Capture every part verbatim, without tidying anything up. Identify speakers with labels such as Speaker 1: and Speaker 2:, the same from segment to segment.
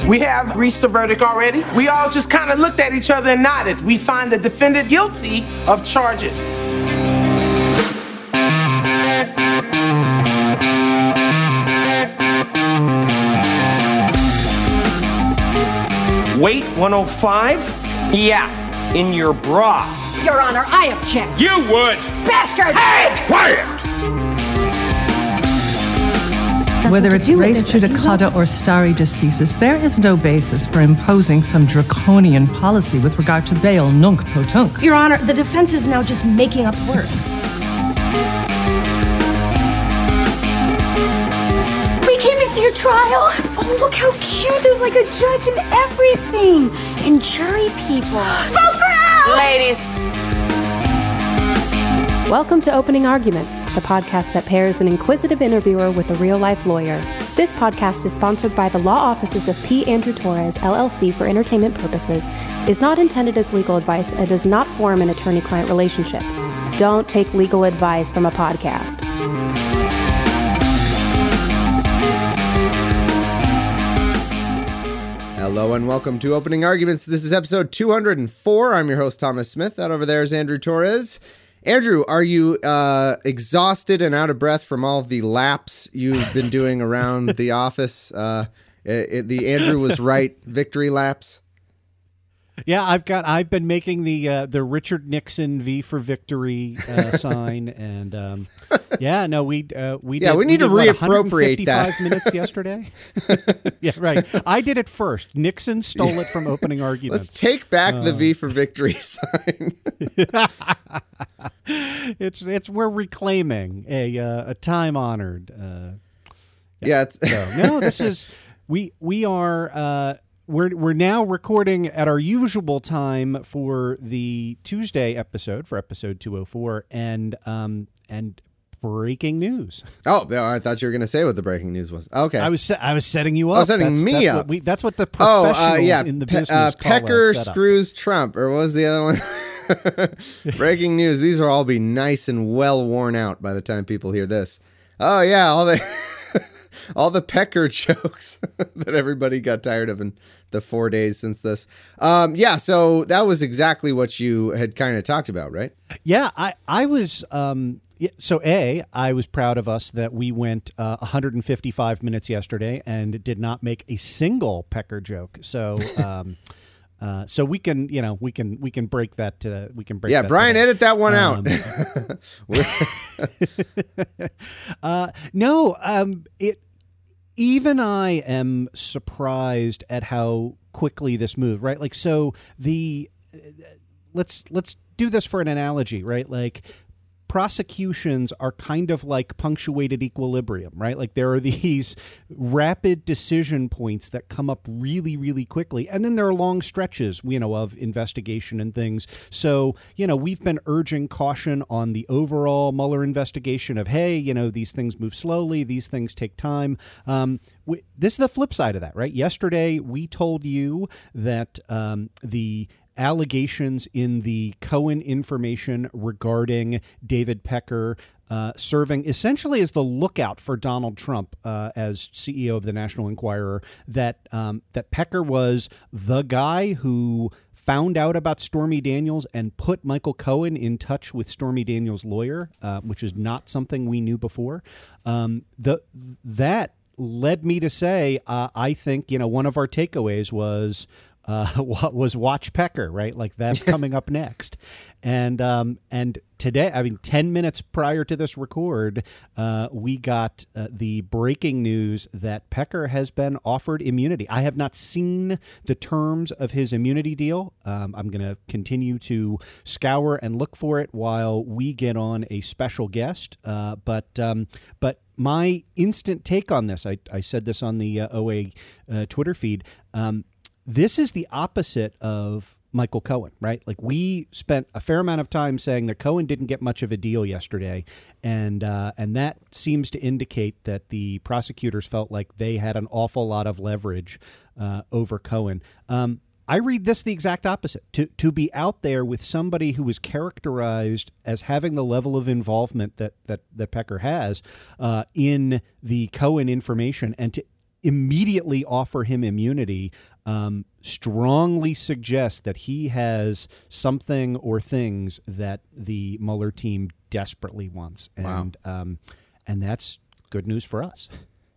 Speaker 1: We have reached a verdict already. We all just kind of looked at each other and nodded. We find the defendant guilty of charges.
Speaker 2: Weight one oh five? Yeah, in your bra.
Speaker 3: Your Honor, I object.
Speaker 2: You would!
Speaker 3: Bastard!
Speaker 2: Hey! Quiet!
Speaker 4: Whether it's res judicata or stare decisis, there is no basis for imposing some draconian policy with regard to bail nunc pro tunc.
Speaker 5: Your Honor, the defense is now just making up words.
Speaker 3: We came into your trial. Oh, look how cute. There's like a judge and everything. And jury people. Vote for Al!
Speaker 6: Ladies.
Speaker 7: Welcome to Opening Arguments, the podcast that pairs an inquisitive interviewer with a real-life lawyer. This podcast is sponsored by the law offices of P. Andrew Torres, L L C for entertainment purposes, is not intended as legal advice, and does not form an attorney-client relationship. Don't take legal advice from a podcast.
Speaker 8: Hello and welcome to Opening Arguments. This is episode two hundred four. I'm your host, Thomas Smith. That over there is Andrew Torres. Andrew, are you uh, exhausted and out of breath from all of the laps you've been doing around the office? Uh, it, it, the Andrew was right victory laps?
Speaker 9: Yeah, I've got. I've been making the uh, the Richard Nixon V for victory uh, sign, and um, yeah, no, we uh, we
Speaker 8: yeah,
Speaker 9: did,
Speaker 8: we need
Speaker 9: we
Speaker 8: to
Speaker 9: did,
Speaker 8: reappropriate
Speaker 9: what,
Speaker 8: that.
Speaker 9: minutes yesterday. Yeah, right. I did it first. Nixon stole it from Opening Arguments.
Speaker 8: Let's take back
Speaker 9: uh,
Speaker 8: the V for victory sign.
Speaker 9: it's it's we're reclaiming a uh, a time honored. Uh,
Speaker 8: yeah,
Speaker 9: yeah so, no, this is we we are. Uh, We're we're now recording at our usual time for the Tuesday episode, for episode two oh four, and um and breaking news.
Speaker 8: Oh, I thought you were going to say what the breaking news was. Okay,
Speaker 9: I was se- I was setting you up.
Speaker 8: Oh, setting
Speaker 9: that's,
Speaker 8: me
Speaker 9: that's
Speaker 8: up.
Speaker 9: What we, that's what the professionals
Speaker 8: oh, uh, yeah.
Speaker 9: in the
Speaker 8: Pe-
Speaker 9: business
Speaker 8: uh,
Speaker 9: call
Speaker 8: Pecker
Speaker 9: a setup.
Speaker 8: screws Trump, or what was the other one? Breaking news. These will all be nice and well worn out by the time people hear this. Oh yeah, all the all the Pecker jokes that everybody got tired of in the four days since this. Um, yeah, so that was exactly what you had kind of talked about, right?
Speaker 9: Yeah, I I was. Um, yeah, so a I was proud of us that we went uh, one hundred fifty-five minutes yesterday and did not make a single Pecker joke. So. Um, Uh, so we can, you know, we can we can break that. Uh, we can break.
Speaker 8: Yeah,
Speaker 9: that
Speaker 8: Brian,
Speaker 9: today.
Speaker 8: edit that one
Speaker 9: um,
Speaker 8: out.
Speaker 9: uh, no, um, it. Even I am surprised at how quickly this moved. Right, like so the. Uh, let's let's do this for an analogy, right? Like. Prosecutions are kind of like punctuated equilibrium, right? Like there are these rapid decision points that come up really, really quickly. And then there are long stretches, you know, of investigation and things. So, you know, we've been urging caution on the overall Mueller investigation of, hey, you know, these things move slowly. These things take time. Um, we, this is the flip side of that, right? Yesterday, we told you that um, the allegations in the Cohen information regarding David Pecker uh, serving essentially as the lookout for Donald Trump uh, as C E O of the National Enquirer, that um, that Pecker was the guy who found out about Stormy Daniels and put Michael Cohen in touch with Stormy Daniels' lawyer, uh, which is not something we knew before. Um, the that led me to say, uh, I think, you know, one of our takeaways was Uh, what was watch Pecker, right? Like that's coming up next. And um, and today, I mean, ten minutes prior to this record, uh, we got uh, the breaking news that Pecker has been offered immunity. I have not seen the terms of his immunity deal. Um, I'm going to continue to scour and look for it while we get on a special guest. Uh, but um, but my instant take on this, I, I said this on the uh, O A uh, Twitter feed. Um, This is the opposite of Michael Cohen, right? Like we spent a fair amount of time saying that Cohen didn't get much of a deal yesterday. And uh, and that seems to indicate that the prosecutors felt like they had an awful lot of leverage uh, over Cohen. Um, I read this the exact opposite. To to be out there with somebody who is characterized as having the level of involvement that that, that Pecker has uh, in the Cohen information, and to immediately offer him immunity um, strongly suggests that he has something or things that the Mueller team desperately wants. And wow. um, and that's good news for us.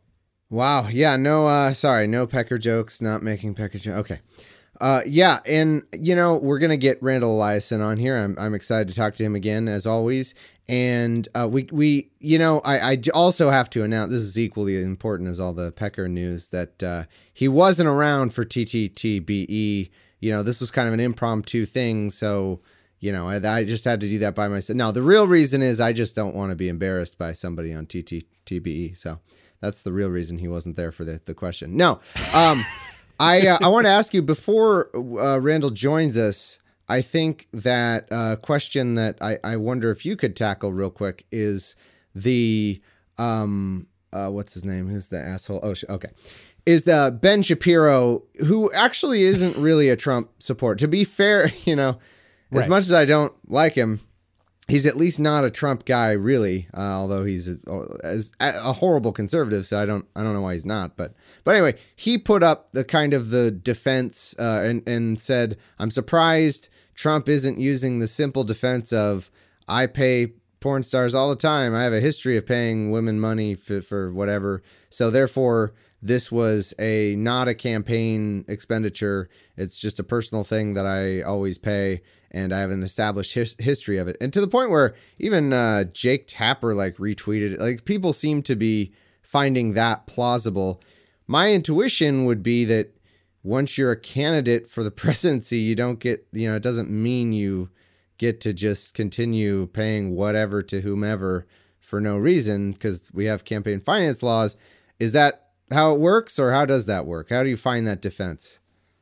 Speaker 8: Wow. Yeah. No, uh, sorry. No pecker jokes. Not making pecker jokes. Okay. Uh, yeah. And, you know, we're going to get Randall Eliason on here. I'm, I'm excited to talk to him again, as always. And uh, we, we, you know, I, I also have to announce, this is equally important as all the pecker news, that uh, he wasn't around for T T T B E. You know, this was kind of an impromptu thing. So, you know, I, I just had to do that by myself. Now, the real reason is I just don't want to be embarrassed by somebody on T T T B E. So that's the real reason he wasn't there for the, the question. No, um, I, uh, I want to ask you, before uh, Randall joins us, I think that a uh, question that I, I wonder if you could tackle real quick is the, um, uh, what's his name? Who's the asshole? Oh, okay. Is the Ben Shapiro, who actually isn't really a Trump supporter. To be fair, you know, right. as much as I don't like him, he's at least not a Trump guy, really, uh, although he's a, a, a horrible conservative, so I don't I don't know why he's not. But but anyway, he put up the kind of the defense uh, and, and said, I'm surprised Trump isn't using the simple defense of, I pay porn stars all the time. I have a history of paying women money for, for whatever. So therefore, this was a not a campaign expenditure. It's just a personal thing that I always pay, and I have an established his- history of it. And to the point where even uh, Jake Tapper like retweeted it. Like, people seem to be finding that plausible. My intuition would be that once you're a candidate for the presidency, you don't get, you know, it doesn't mean you get to just continue paying whatever to whomever for no reason, because we have campaign finance laws. Is that how it works, or how does that work? How do you find that defense?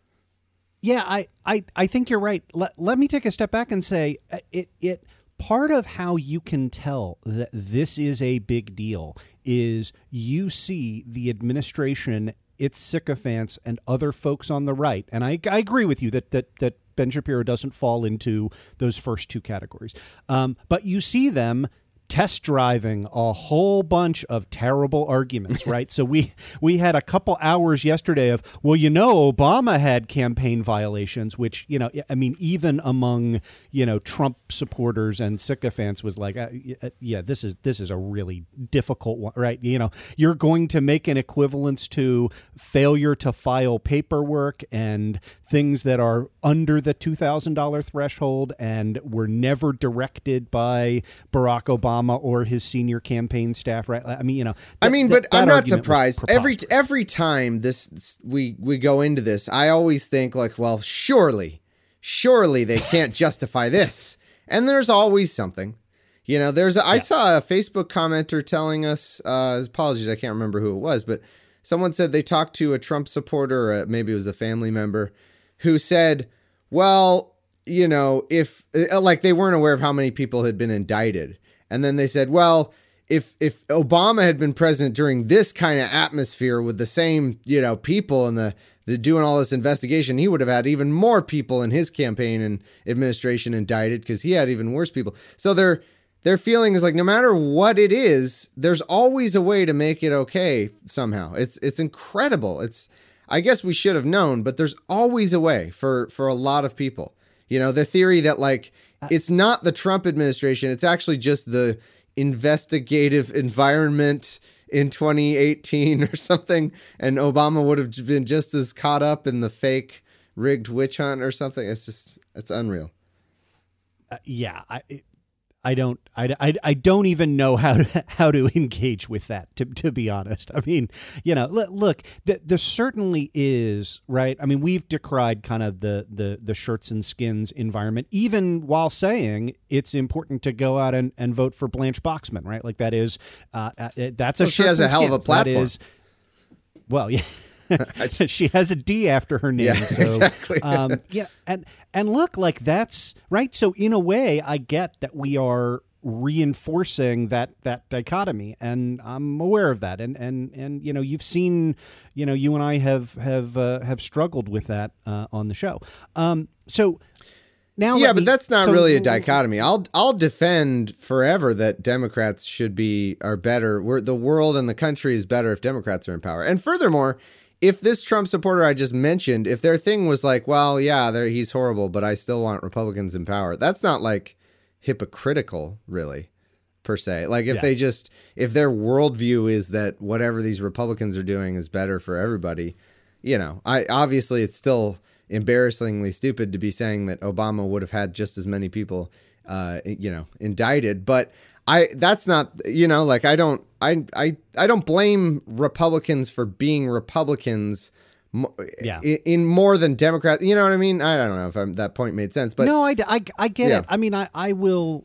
Speaker 9: Yeah, I, I, I think you're right. Let, let me take a step back and say it, it part of how you can tell that this is a big deal is you see the administration, its sycophants, and other folks on the right. And I, I agree with you that, that, that Ben Shapiro doesn't fall into those first two categories. Um, but you see them test driving a whole bunch of terrible arguments, right? So we we had a couple hours yesterday of, well, you know, Obama had campaign violations, which, you know, I mean, even among, you know, Trump supporters and sycophants was like, uh, yeah, this is this is a really difficult one, right? You know, you're going to make an equivalence to failure to file paperwork and things that are under the two thousand dollars threshold and were never directed by Barack Obama or his senior campaign staff, right? I mean, you know, th-
Speaker 8: I mean, but
Speaker 9: th-
Speaker 8: I'm not surprised. Every every time this we we go into this, I always think like, well, surely, surely they can't justify this, and there's always something. You know, there's a, I yeah. saw a Facebook commenter telling us, uh, apologies, I can't remember who it was, but someone said they talked to a Trump supporter, or maybe it was a family member, who said, well, you know, if like they weren't aware of how many people had been indicted. And then they said, well, if if Obama had been president during this kind of atmosphere with the same, you know, people and the, the doing all this investigation, he would have had even more people in his campaign and administration indicted because he had even worse people. So their their feeling is like, no matter what it is, there's always a way to make it okay somehow. It's it's incredible. It's I guess we should have known, but there's always a way for for a lot of people. You know, the theory that like, it's not the Trump administration. It's actually just the investigative environment in twenty eighteen or something. And Obama would have been just as caught up in the fake rigged witch hunt or something. It's just, it's unreal.
Speaker 9: Uh, yeah. I, it, I don't, I, I, I don't even know how to, how to engage with that, to, to be honest. I mean, you know, look, look th- there certainly is, right? I mean, we've decried kind of the, the, the shirts and skins environment, even while saying it's important to go out and, and vote for Blanche Boxman, right? Like that is, uh, that's a
Speaker 8: well, she has a hell of a platform.
Speaker 9: That is, well, yeah. She has a D after her name.
Speaker 8: Yeah,
Speaker 9: so,
Speaker 8: exactly.
Speaker 9: um, yeah, and and look, like that's right. So in a way, I get that we are reinforcing that that dichotomy, and I'm aware of that. And and and you know, you've seen, you know, you and I have have uh, have struggled with that uh, on the show. Um, so. now
Speaker 8: yeah,
Speaker 9: let
Speaker 8: but
Speaker 9: me-
Speaker 8: that's not
Speaker 9: so-
Speaker 8: really a dichotomy. I'll I'll defend forever that Democrats should be are better. We're, the world and the country is better if Democrats are in power. And furthermore, if this Trump supporter I just mentioned, if their thing was like, well, yeah, there he's horrible, but I still want Republicans in power, that's not like hypocritical, really, per se. Like if
Speaker 9: Yeah.
Speaker 8: they just if their worldview is that whatever these Republicans are doing is better for everybody, you know, I obviously it's still embarrassingly stupid to be saying that Obama would have had just as many people, uh, you know, indicted. But I, that's not, you know, like I don't, I, I, I don't blame Republicans for being Republicans mo-
Speaker 9: Yeah.
Speaker 8: in, in more than Democrats. You know what I mean? I don't know if I'm, that point made sense, but
Speaker 9: no, I, I, I get
Speaker 8: Yeah.
Speaker 9: it. I mean, I, I will,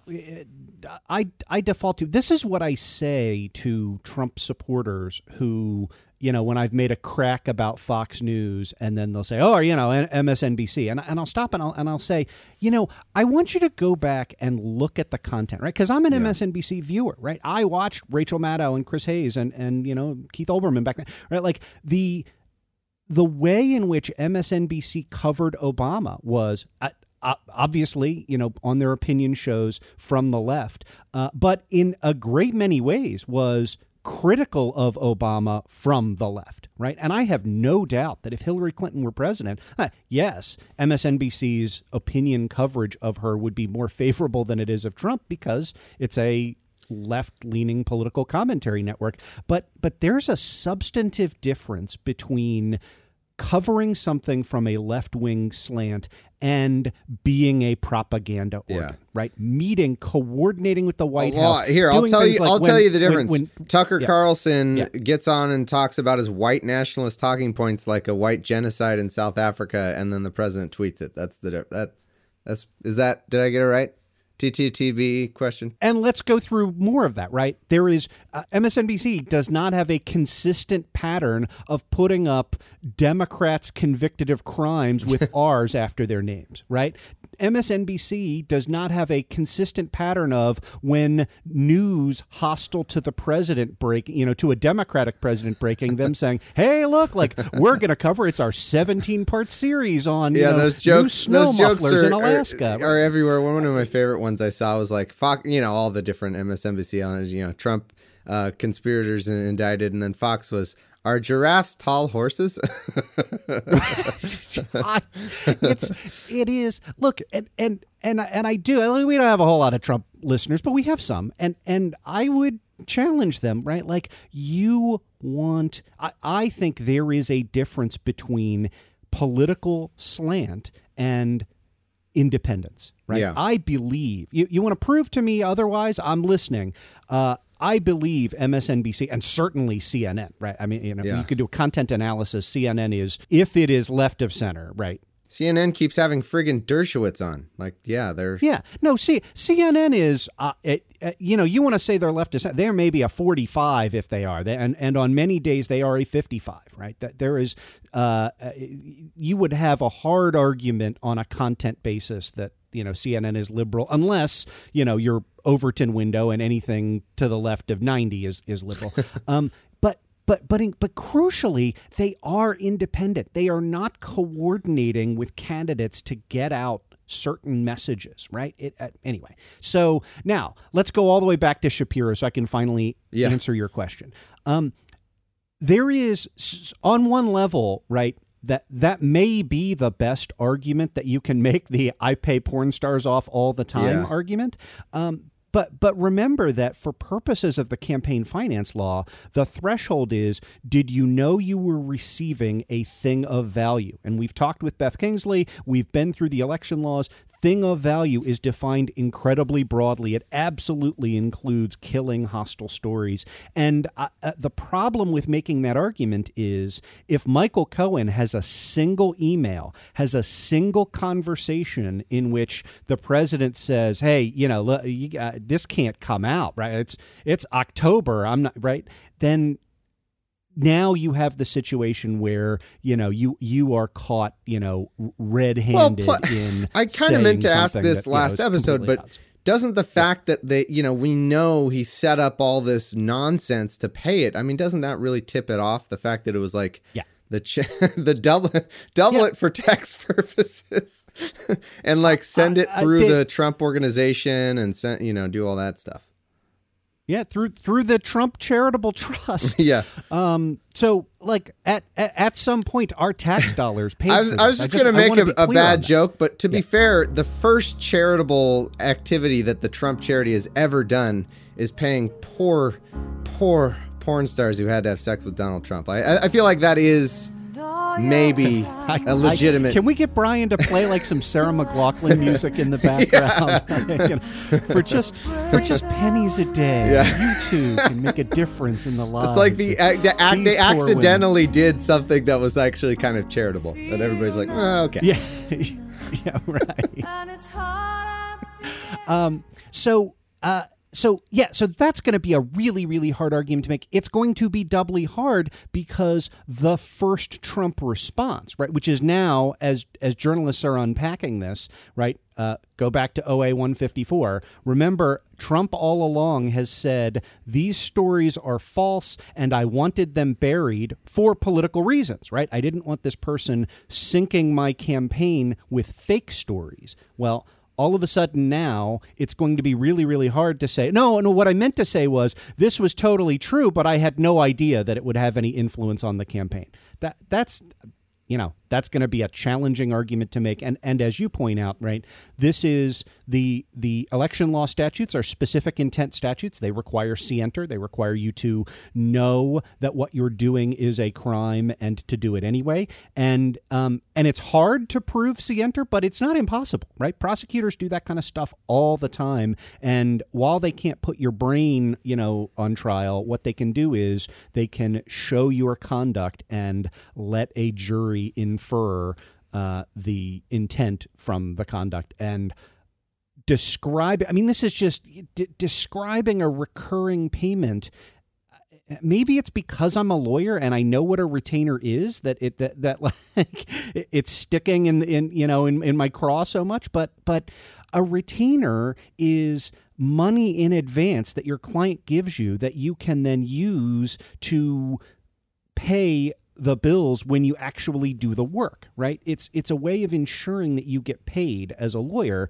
Speaker 9: I, I default to, this is what I say to Trump supporters who, you know, when I've made a crack about Fox News and then they'll say, oh, you know, M S N B C. And, and I'll stop and I'll, and I'll say, you know, I want you to go back and look at the content, right? Because I'm an
Speaker 8: Yeah.
Speaker 9: M S N B C viewer, right? I watched Rachel Maddow and Chris Hayes and, and, you know, Keith Olbermann back then, right? Like the, the way in which M S N B C covered Obama was uh, uh, obviously, you know, on their opinion shows from the left, uh, but in a great many ways was critical of Obama from the left, right? And I have no doubt that if Hillary Clinton were president, uh, yes, M S N B C's opinion coverage of her would be more favorable than it is of Trump because it's a left-leaning political commentary network. But but there's a substantive difference between covering something from a left-wing slant and being a propaganda organ,
Speaker 8: Yeah.
Speaker 9: right? Meeting, coordinating with the White
Speaker 8: Well,
Speaker 9: House.
Speaker 8: here, I'll
Speaker 9: doing
Speaker 8: tell
Speaker 9: things
Speaker 8: you.
Speaker 9: like
Speaker 8: I'll
Speaker 9: when-
Speaker 8: tell you the
Speaker 9: when-
Speaker 8: difference.
Speaker 9: when-
Speaker 8: Tucker
Speaker 9: yeah.
Speaker 8: Carlson
Speaker 9: Yeah.
Speaker 8: gets on and talks about his white nationalist talking points, like a white genocide in South Africa, and then the president tweets it. That's the di- that. That's is that. Did I get it right? T T T B question.
Speaker 9: And let's go through more of that, right? There is uh, M S N B C does not have a consistent pattern of putting up Democrats convicted of crimes with R's after their names, right? M S N B C does not have a consistent pattern of when news hostile to the president break, you know, to a Democratic president breaking them saying, "Hey, look, like we're going to cover it's our seventeen part series on
Speaker 8: Yeah,
Speaker 9: you know,
Speaker 8: those
Speaker 9: new
Speaker 8: jokes.
Speaker 9: snow
Speaker 8: Those jokes
Speaker 9: mufflers
Speaker 8: are,
Speaker 9: in Alaska."
Speaker 8: are, are everywhere. One of my favorite ones I saw was like Fox. You know, all the different M S N B C on you know Trump uh, conspirators indicted, and then Fox was. Are giraffes tall horses?
Speaker 9: I, it's it is look and and and I- and I do I mean, we don't have a whole lot of Trump listeners, but we have some, and and I would challenge them, right? Like you want I, I think there is a difference between political slant and independence, right?
Speaker 8: Yeah.
Speaker 9: I believe you you want to prove to me otherwise, I'm listening. Uh I believe M S N B C and certainly C N N, right? I mean, you know,
Speaker 8: Yeah.
Speaker 9: you could do a content analysis. C N N is, if it is left of center, right?
Speaker 8: C N N keeps having friggin' Dershowitz on. Like, yeah, they're
Speaker 9: Yeah. No, see, C N N is, uh, it, uh, you know, you want to say they're left of center. They're maybe a forty-five if they are. They, and, and on many days they are a fifty-five, right? That there is, uh, uh, you would have a hard argument on a content basis that, you know, C N N is liberal, unless, you know, your Overton window and anything to the left of ninety is, is liberal. um, but But but in, but crucially, they are independent. They are not coordinating with candidates to get out certain messages, right? It, uh, anyway, so now let's go all the way back to Shapiro so I can finally
Speaker 8: Yeah.
Speaker 9: answer your question. Um, there is, s- on one level, right, that that may be the best argument that you can make, the I pay porn stars off all the time
Speaker 8: Yeah.
Speaker 9: argument. Um, But but remember that for purposes of the campaign finance law, the threshold is, did you know you were receiving a thing of value? And we've talked with Beth Kingsley. We've been through the election laws. Thing of value is defined incredibly broadly. It absolutely includes killing hostile stories. And uh, uh, the problem with making that argument is if Michael Cohen has a single email, has a single conversation in which the president says, hey, you know, look, you got, this can't come out, right? It's it's October. I'm not right. Then now you have the situation where, you know, you you are caught, you know, red-handed
Speaker 8: Well, pl-
Speaker 9: in.
Speaker 8: I kind of meant to ask
Speaker 9: something
Speaker 8: this
Speaker 9: that, you know,
Speaker 8: last
Speaker 9: is
Speaker 8: episode,
Speaker 9: completely
Speaker 8: but
Speaker 9: odds.
Speaker 8: doesn't the fact that they, you know, we know he set up all this nonsense to pay it, I mean, doesn't that really tip it off? The fact that it was like
Speaker 9: Yeah.
Speaker 8: the ch- the double double
Speaker 9: Yeah.
Speaker 8: it for tax purposes, and like send it
Speaker 9: Uh, uh,
Speaker 8: through
Speaker 9: they-
Speaker 8: the Trump organization and send you know do all that stuff.
Speaker 9: Yeah, through through the Trump Charitable Trust.
Speaker 8: Yeah.
Speaker 9: Um. So, like, at at, at some point, our tax dollars paid.
Speaker 8: I was,
Speaker 9: for
Speaker 8: I was
Speaker 9: this.
Speaker 8: just, going to
Speaker 9: I
Speaker 8: make
Speaker 9: wanna
Speaker 8: a,
Speaker 9: be
Speaker 8: a
Speaker 9: clear on
Speaker 8: bad
Speaker 9: that.
Speaker 8: joke, but to be
Speaker 9: Yeah.
Speaker 8: fair, the first charitable activity that the Trump charity has ever done is paying poor, poor porn stars who had to have sex with Donald Trump. I, I I feel like that is maybe
Speaker 9: I-
Speaker 8: a legitimate.
Speaker 9: I- can we get Brian to play like some Sarah McLachlan music in the background You know, for just for just pennies a day?
Speaker 8: Yeah.
Speaker 9: You too can make a difference in the lives.
Speaker 8: It's like the,
Speaker 9: of
Speaker 8: act, the act,
Speaker 9: these
Speaker 8: they
Speaker 9: poor women.
Speaker 8: accidentally did something that was actually kind of charitable. That everybody's like, oh, okay.
Speaker 9: Yeah, yeah, right. Um. So. Uh. So, yeah, so that's going to be a really, really hard argument to make. It's going to be doubly hard because the first Trump response, right, which is now, as as journalists are unpacking this, right, uh, go back to O A one fifty-four. Remember, Trump all along has said these stories are false and I wanted them buried for political reasons, right? I didn't want this person sinking my campaign with fake stories. Well, all of a sudden now it's going to be really, really hard to say, no, no, what I meant to say was this was totally true, but I had no idea that it would have any influence on the campaign. That that's, you know, that's going to be a challenging argument to make. And and as you point out, right, this is the the election law statutes are specific intent statutes. They require scienter. They require you to know that what you're doing is a crime and to do it anyway. And um and it's hard to prove scienter, but it's not impossible, right? Prosecutors do that kind of stuff all the time. And while they can't put your brain, you know, on trial, what they can do is they can show your conduct and let a jury infer uh, the intent from the conduct and describe it. I mean, this is just d- describing a recurring payment. Maybe it's because I'm a lawyer and I know what a retainer is that it that, that like it's sticking in in you know in, in my craw so much. But but a retainer is money in advance that your client gives you that you can then use to pay the bills when you actually do the work, right? It's it's a way of ensuring that you get paid as a lawyer.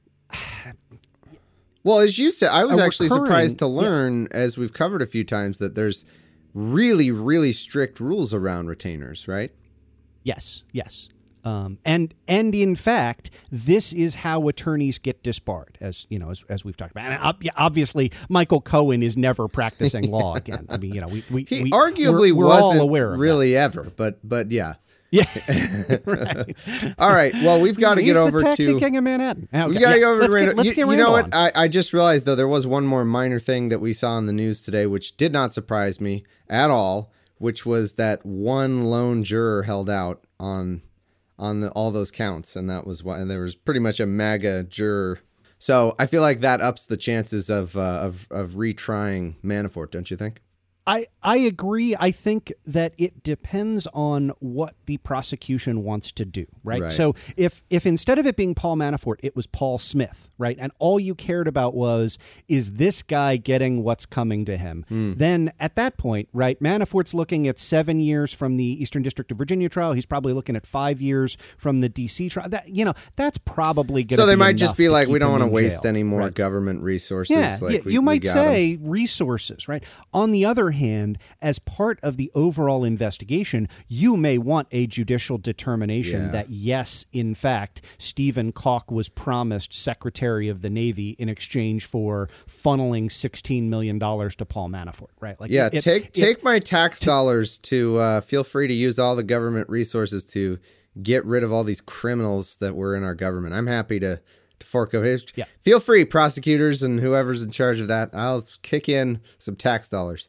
Speaker 8: Well, as you said, I was
Speaker 9: A
Speaker 8: actually
Speaker 9: recurring-
Speaker 8: surprised to learn, as we've covered a few times, that there's really, really strict rules around retainers, right?
Speaker 9: Yes, yes. Um, and and in fact, this is how attorneys get disbarred, as you know, as, as we've talked about. And ob- yeah, obviously, Michael Cohen is never practicing law again. I mean, you know, we we,
Speaker 8: He
Speaker 9: we
Speaker 8: arguably
Speaker 9: we're, we're
Speaker 8: wasn't
Speaker 9: all aware of
Speaker 8: really
Speaker 9: that.
Speaker 8: ever, but but yeah.
Speaker 9: Yeah, right.
Speaker 8: All right. Well, we've got to
Speaker 9: He's
Speaker 8: get over
Speaker 9: the taxi
Speaker 8: to
Speaker 9: king of Manhattan. Okay,
Speaker 8: We've got to
Speaker 9: yeah,
Speaker 8: go over
Speaker 9: let's
Speaker 8: to
Speaker 9: get,
Speaker 8: Randall.
Speaker 9: let's
Speaker 8: You,
Speaker 9: get
Speaker 8: you
Speaker 9: Randall
Speaker 8: know what?
Speaker 9: on.
Speaker 8: I, I just realized, though, there was one more minor thing that we saw in the news today, which did not surprise me at all, which was that one lone juror held out on on the, all those counts, and that was why. And there was pretty much a MAGA juror. So I feel like that ups the chances of uh, of of retrying Manafort, don't you think?
Speaker 9: I, I agree. I think that it depends on what the prosecution wants to do, right?
Speaker 8: Right.
Speaker 9: So if if instead of it being Paul Manafort, it was Paul Smith, right? And all you cared about was, is this guy getting what's coming to him?
Speaker 8: Mm.
Speaker 9: Then at that point, right, Manafort's looking at seven years from the Eastern District of Virginia trial. He's probably looking at five years from the D C trial. That, you know, that's probably going to
Speaker 8: So
Speaker 9: be
Speaker 8: they might just
Speaker 9: enough
Speaker 8: be
Speaker 9: to
Speaker 8: like, we
Speaker 9: keep
Speaker 8: don't
Speaker 9: him
Speaker 8: want to
Speaker 9: in
Speaker 8: waste
Speaker 9: jail.
Speaker 8: any more
Speaker 9: Right.
Speaker 8: government resources.
Speaker 9: Yeah,
Speaker 8: like
Speaker 9: yeah,
Speaker 8: we,
Speaker 9: you
Speaker 8: we
Speaker 9: might
Speaker 8: got
Speaker 9: say
Speaker 8: 'em.
Speaker 9: resources, right? On the other hand, as part of the overall investigation, you may want a judicial determination
Speaker 8: Yeah.
Speaker 9: that, yes, in fact, Stephen Koch was promised Secretary of the Navy in exchange for funneling sixteen million dollars to Paul Manafort, right? Like,
Speaker 8: Yeah,
Speaker 9: it-
Speaker 8: take
Speaker 9: it-
Speaker 8: take my tax dollars to uh, feel free to use all the government resources to get rid of all these criminals that were in our government. I'm happy to, to fork over his.
Speaker 9: Yeah.
Speaker 8: Feel free, prosecutors and whoever's in charge of that. I'll kick in some tax dollars.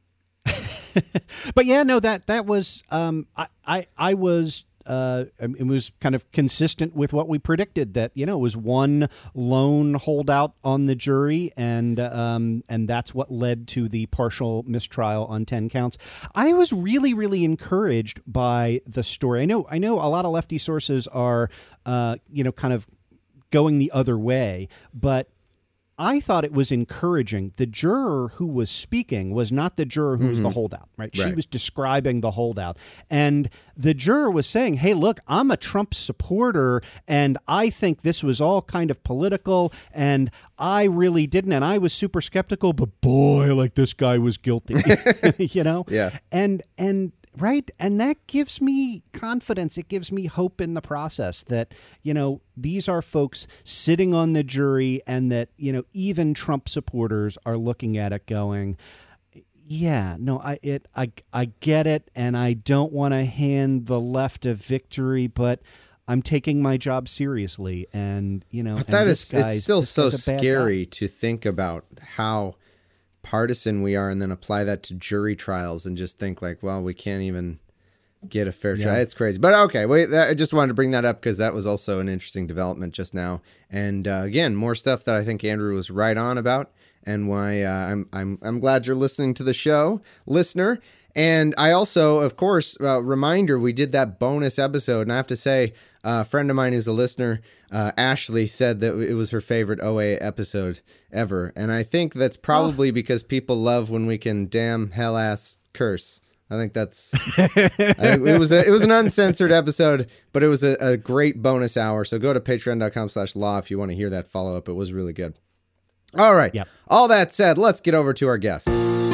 Speaker 9: But yeah, no, that that was um, I, I I was uh, it was kind of consistent with what we predicted, that, you know, it was one lone holdout on the jury, and um, and that's what led to the partial mistrial on ten counts. I was really, really encouraged by the story. I know I know a lot of lefty sources are uh, you know, kind of going the other way, but I thought it was encouraging. The juror who was speaking was not the juror who mm-hmm. was the holdout, right? She
Speaker 8: right.
Speaker 9: was describing the holdout. And the juror was saying, hey, look, I'm a Trump supporter, and I think this was all kind of political, and I really didn't, and I was super skeptical, but boy, like this guy was guilty, you know?
Speaker 8: Yeah.
Speaker 9: And, and, right. And that gives me confidence. It gives me hope in the process that, you know, these are folks sitting on the jury and that, you know, even Trump supporters are looking at it going, yeah, no, I it I I get it. And I don't want to hand the left a victory, but I'm taking my job seriously. And, you know,
Speaker 8: but that
Speaker 9: is
Speaker 8: it's still so scary to think about how partisan we are and then apply that to jury trials and just think like, well, we can't even get a fair trial. Yeah. It's crazy. But okay, wait, that, I just wanted to bring that up because that was also an interesting development just now. And uh, again, more stuff that I think Andrew was right on about and why uh, I'm I'm I'm glad you're listening to the show, listener. And I also, of course, uh, reminder, we did that bonus episode, and I have to say, uh, a friend of mine who's a listener, uh, Ashley, said that it was her favorite O A episode ever. And I think that's probably oh. because people love when we can damn hell ass curse. I think that's, I think it was a, it was an uncensored episode, but it was a, a great bonus hour. So go to patreon.com slash law if you want to hear that follow up. It was really good. All right. Yep. All that said, let's get over to our guest.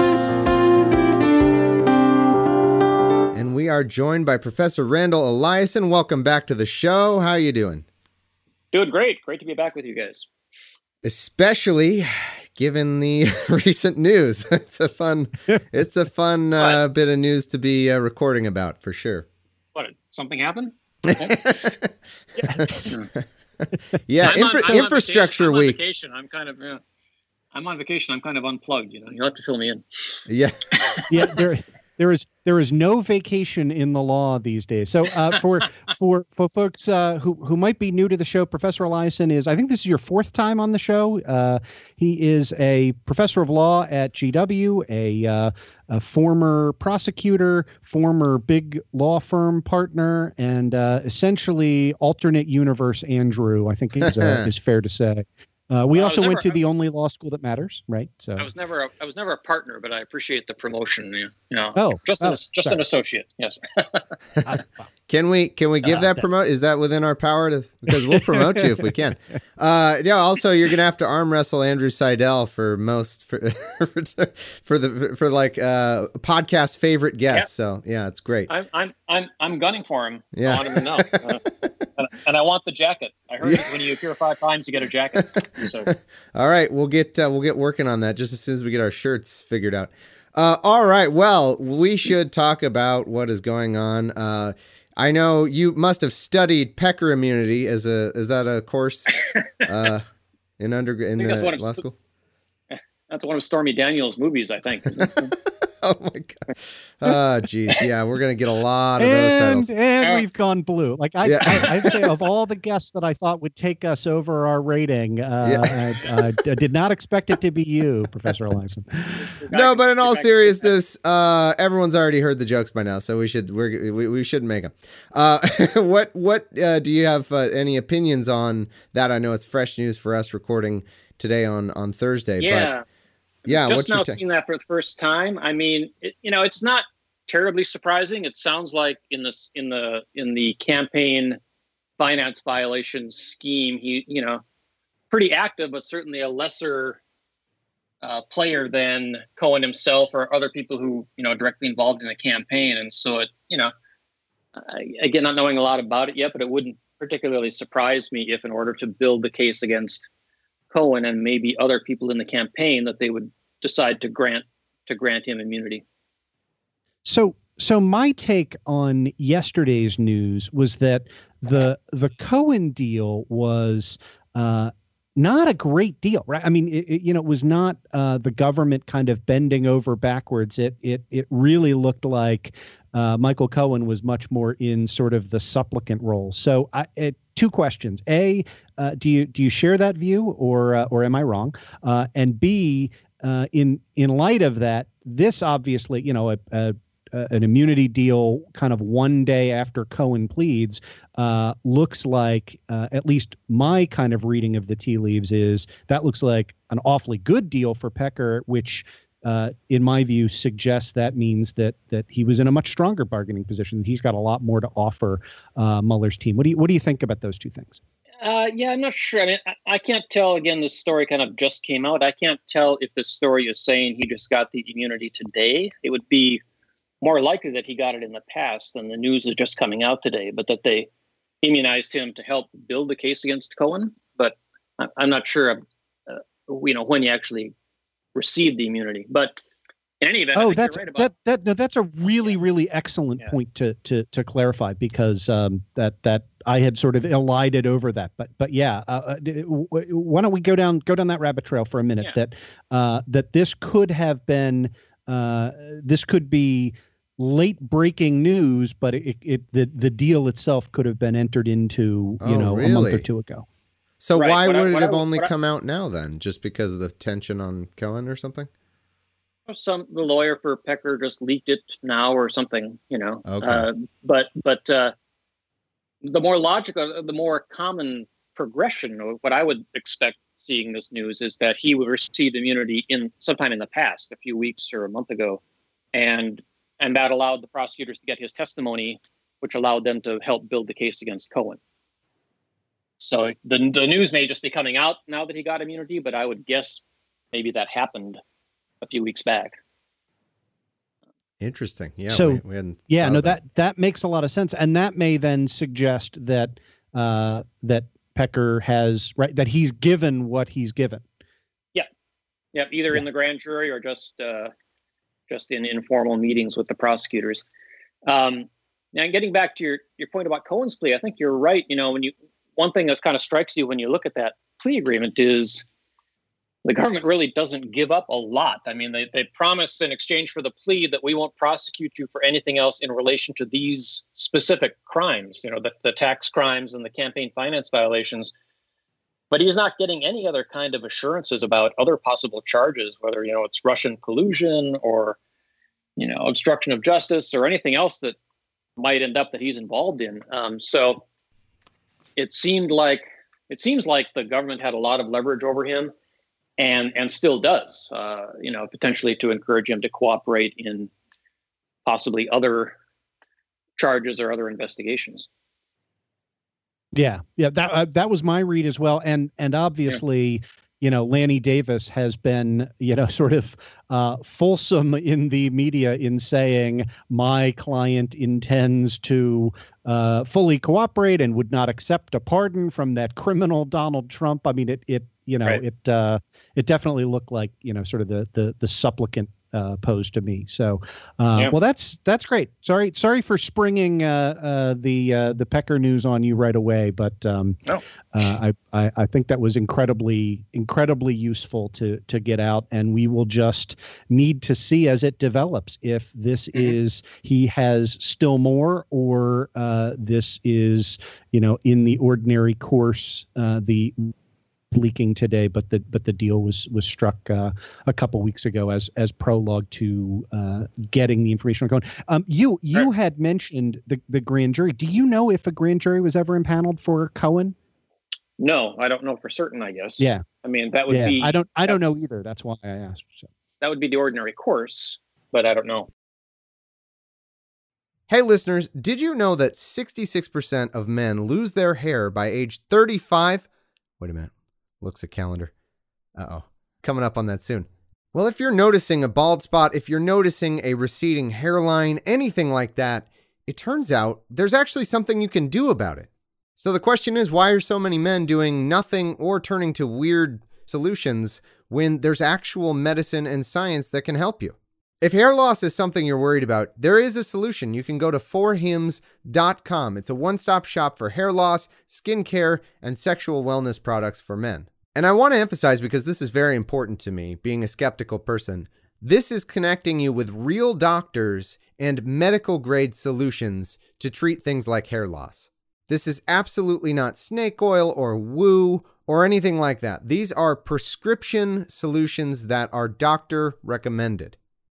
Speaker 8: And we are joined by Professor Randall Eliason. Welcome back to the show. How are you doing?
Speaker 6: Doing great. Great to be back with you guys.
Speaker 8: Especially given the recent news. It's a fun, it's a fun uh, bit of news to be uh, recording about for sure.
Speaker 6: What, something happened? Okay.
Speaker 8: yeah, yeah infra-
Speaker 6: on,
Speaker 8: infrastructure
Speaker 6: I'm on
Speaker 8: week.
Speaker 6: Vacation. I'm kind of, yeah, I'm on vacation. I'm kind of unplugged. You know, you'll have to fill me in.
Speaker 8: Yeah,
Speaker 9: yeah. There, there is there is no vacation in the law these days. So uh, for for for folks uh, who who might be new to the show, Professor Eliason is, I think this is your fourth time on the show. Uh, he is a professor of law at G W, a uh, a former prosecutor, former big law firm partner, and uh, essentially alternate universe Andrew, I think is uh, is fair to say. Uh, we well, also never, went to the only law school that matters, right? So
Speaker 6: I was never a, I was never a partner, but I appreciate the promotion. You know,
Speaker 9: oh,
Speaker 6: just
Speaker 9: oh,
Speaker 6: an, just an associate. Yes.
Speaker 8: Can we can we give uh, that promote? Is that within our power to? Because we'll promote you if we can. Uh, yeah. Also, you're gonna have to arm wrestle Andrew Seidel for most for for, for the for like uh, podcast favorite guest. Yep. So yeah, it's great.
Speaker 6: I'm I'm I'm I'm gunning for him.
Speaker 8: Yeah.
Speaker 6: I want him to know. Uh, and, and I want the jacket. I heard yeah. when you appear five times, you get a jacket. So.
Speaker 8: All right, we'll get uh, we'll get working on that just as soon as we get our shirts figured out. Uh, all right, well, we should talk about what is going on. Uh, I know you must have studied pecker immunity as a is that a course uh, in under in uh, law st- school?
Speaker 6: That's one of Stormy Daniels' movies, I think.
Speaker 8: Oh my god! Oh geez, yeah, we're gonna get a lot of
Speaker 9: and,
Speaker 8: those titles.
Speaker 9: And we've gone blue. Like I, yeah. I, I'd say, of all the guests that I thought would take us over our rating, uh, yeah. I, I did not expect it to be you, Professor Eliason.
Speaker 8: No, but in all seriousness, uh, everyone's already heard the jokes by now, so we should we're, we we shouldn't make them. Uh, what what uh, do you have uh, any opinions on that? I know it's fresh news for us recording today on on Thursday.
Speaker 6: Yeah.
Speaker 8: But Yeah,
Speaker 6: just now
Speaker 8: ta-
Speaker 6: seeing that for the first time. I mean, it, you know, it's not terribly surprising. It sounds like in this in the in the campaign finance violation scheme, he, you know, pretty active, but certainly a lesser uh, player than Cohen himself or other people who, you know, directly involved in the campaign. And so it, you know, uh, again, not knowing a lot about it yet, but it wouldn't particularly surprise me if, in order to build the case against Cohen and maybe other people in the campaign, that they would decide to grant to grant him immunity.
Speaker 9: So, so my take on yesterday's news was that the the Cohen deal was uh, not a great deal, right? I mean, it, it, you know, it was not uh, the government kind of bending over backwards. It it it really looked like uh, Michael Cohen was much more in sort of the supplicant role. So, I, it, two questions: A, uh, do you do you share that view, or uh, or am I wrong? Uh, and B, Uh, in in light of that, this obviously, you know, a, a, uh, an immunity deal kind of one day after Cohen pleads uh, looks like, uh, at least my kind of reading of the tea leaves is that looks like an awfully good deal for Pecker, which uh, in my view suggests that means that that he was in a much stronger bargaining position. He's got a lot more to offer uh, Mueller's team. What do you what do you think about those two things?
Speaker 6: Uh, yeah, I'm not sure. I mean, I, I can't tell. Again, this story kind of just came out. I can't tell if this story is saying he just got the immunity today. It would be more likely that he got it in the past than the news is just coming out today, but that they immunized him to help build the case against Cohen. But I, I'm not sure, uh, you know, when he actually received the immunity. But in any event,
Speaker 9: oh,
Speaker 6: I think
Speaker 9: that's
Speaker 6: you're right about
Speaker 9: that. That no, that's a really, really excellent
Speaker 6: Yeah.
Speaker 9: point to to to clarify, because um, that that I had sort of elided over that. But but yeah, uh, why don't we go down go down that rabbit trail for a minute?
Speaker 6: Yeah.
Speaker 9: That uh, that this could have been uh, this could be late breaking news, but it, it the the deal itself could have been entered into you
Speaker 8: Oh,
Speaker 9: know a month or
Speaker 8: really?
Speaker 9: two ago.
Speaker 8: So
Speaker 6: Right,
Speaker 8: why
Speaker 6: what I-
Speaker 8: would it
Speaker 6: what I-
Speaker 8: have only
Speaker 6: what I-
Speaker 8: come out now then? Just because of the tension on Cohen or something?
Speaker 6: some the lawyer for Pecker just leaked it now or something, you know.
Speaker 8: Okay.
Speaker 6: Uh, but but uh, the more logical, the more common progression of what I would expect seeing this news is that he would receive immunity in sometime in the past, a few weeks or a month ago, and and that allowed the prosecutors to get his testimony, which allowed them to help build the case against Cohen. So the the news may just be coming out now that he got immunity, but I would guess maybe that happened a few weeks back.
Speaker 8: Interesting. Yeah.
Speaker 9: So,
Speaker 8: we, we hadn't
Speaker 9: Yeah,
Speaker 8: thought
Speaker 9: no,
Speaker 8: of
Speaker 9: that that makes a lot of sense, and that may then suggest that uh, that Pecker has right that he's given what he's given.
Speaker 6: Yeah, either in the grand jury or just uh, just in informal meetings with the prosecutors. Um, now, getting back to your your point about Cohen's plea, I think you're right. You know, when you one thing that kind of strikes you when you look at that plea agreement is the government really doesn't give up a lot. I mean, they they promise in exchange for the plea that we won't prosecute you for anything else in relation to these specific crimes. You know, the the tax crimes and the campaign finance violations. But he's not getting any other kind of assurances about other possible charges, whether, you know, it's Russian collusion or, you know, obstruction of justice or anything else that might end up that he's involved in. Um, so it seemed like it seems like the government had a lot of leverage over him and and still does, uh, you know, potentially to encourage him to cooperate in possibly other charges or other investigations.
Speaker 9: Yeah, yeah, that uh, that was my read as well, and and obviously, yeah. you know, Lanny Davis has been, you know, sort of uh, fulsome in the media in saying my client intends to uh, fully cooperate and would not accept a pardon from that criminal Donald Trump. I mean, it it you know
Speaker 6: Right.
Speaker 9: it uh, it definitely looked like, you know, sort of the the the supplicant uh, pose to me. So, uh,
Speaker 6: Yeah.
Speaker 9: well, that's that's great. Sorry, sorry for springing uh, uh, the uh, the Pecker news on you right away, but um,
Speaker 6: No.
Speaker 9: uh, I, I I think that was incredibly incredibly useful to to get out, and we will just need to see as it develops if this
Speaker 6: Mm-hmm.
Speaker 9: is he has still more, or uh, this is, you know, in the ordinary course, uh, the leaking today, but the but the deal was was struck uh, a couple weeks ago as as prologue to uh, getting the information on Cohen. Um, you you
Speaker 6: Sure.
Speaker 9: had mentioned the the grand jury. Do you know if a grand jury was ever impaneled for Cohen?
Speaker 6: No, I don't know for certain, I guess.
Speaker 9: Yeah.
Speaker 6: I mean, that would
Speaker 9: yeah,
Speaker 6: be
Speaker 9: I don't I don't know either. That's why I asked. So.
Speaker 6: that would be the ordinary course, but I don't know.
Speaker 8: Hey listeners, did you know that sixty-six percent of men lose their hair by age thirty-five? Wait a minute. Looks at calendar. Uh-oh. Coming up on that soon. Well, if you're noticing a bald spot, if you're noticing a receding hairline, anything like that, it turns out there's actually something you can do about it. So the question is, why are so many men doing nothing or turning to weird solutions when there's actual medicine and science that can help you? If hair loss is something you're worried about, there is a solution. You can go to for hims dot com. It's a one-stop shop for hair loss, skincare, and sexual wellness products for men. And I want to emphasize, because this is very important to me, being a skeptical person, this is connecting you with real doctors and medical-grade solutions to treat things like hair loss. This is absolutely not snake oil or woo or anything like that. These are prescription solutions that are doctor recommended.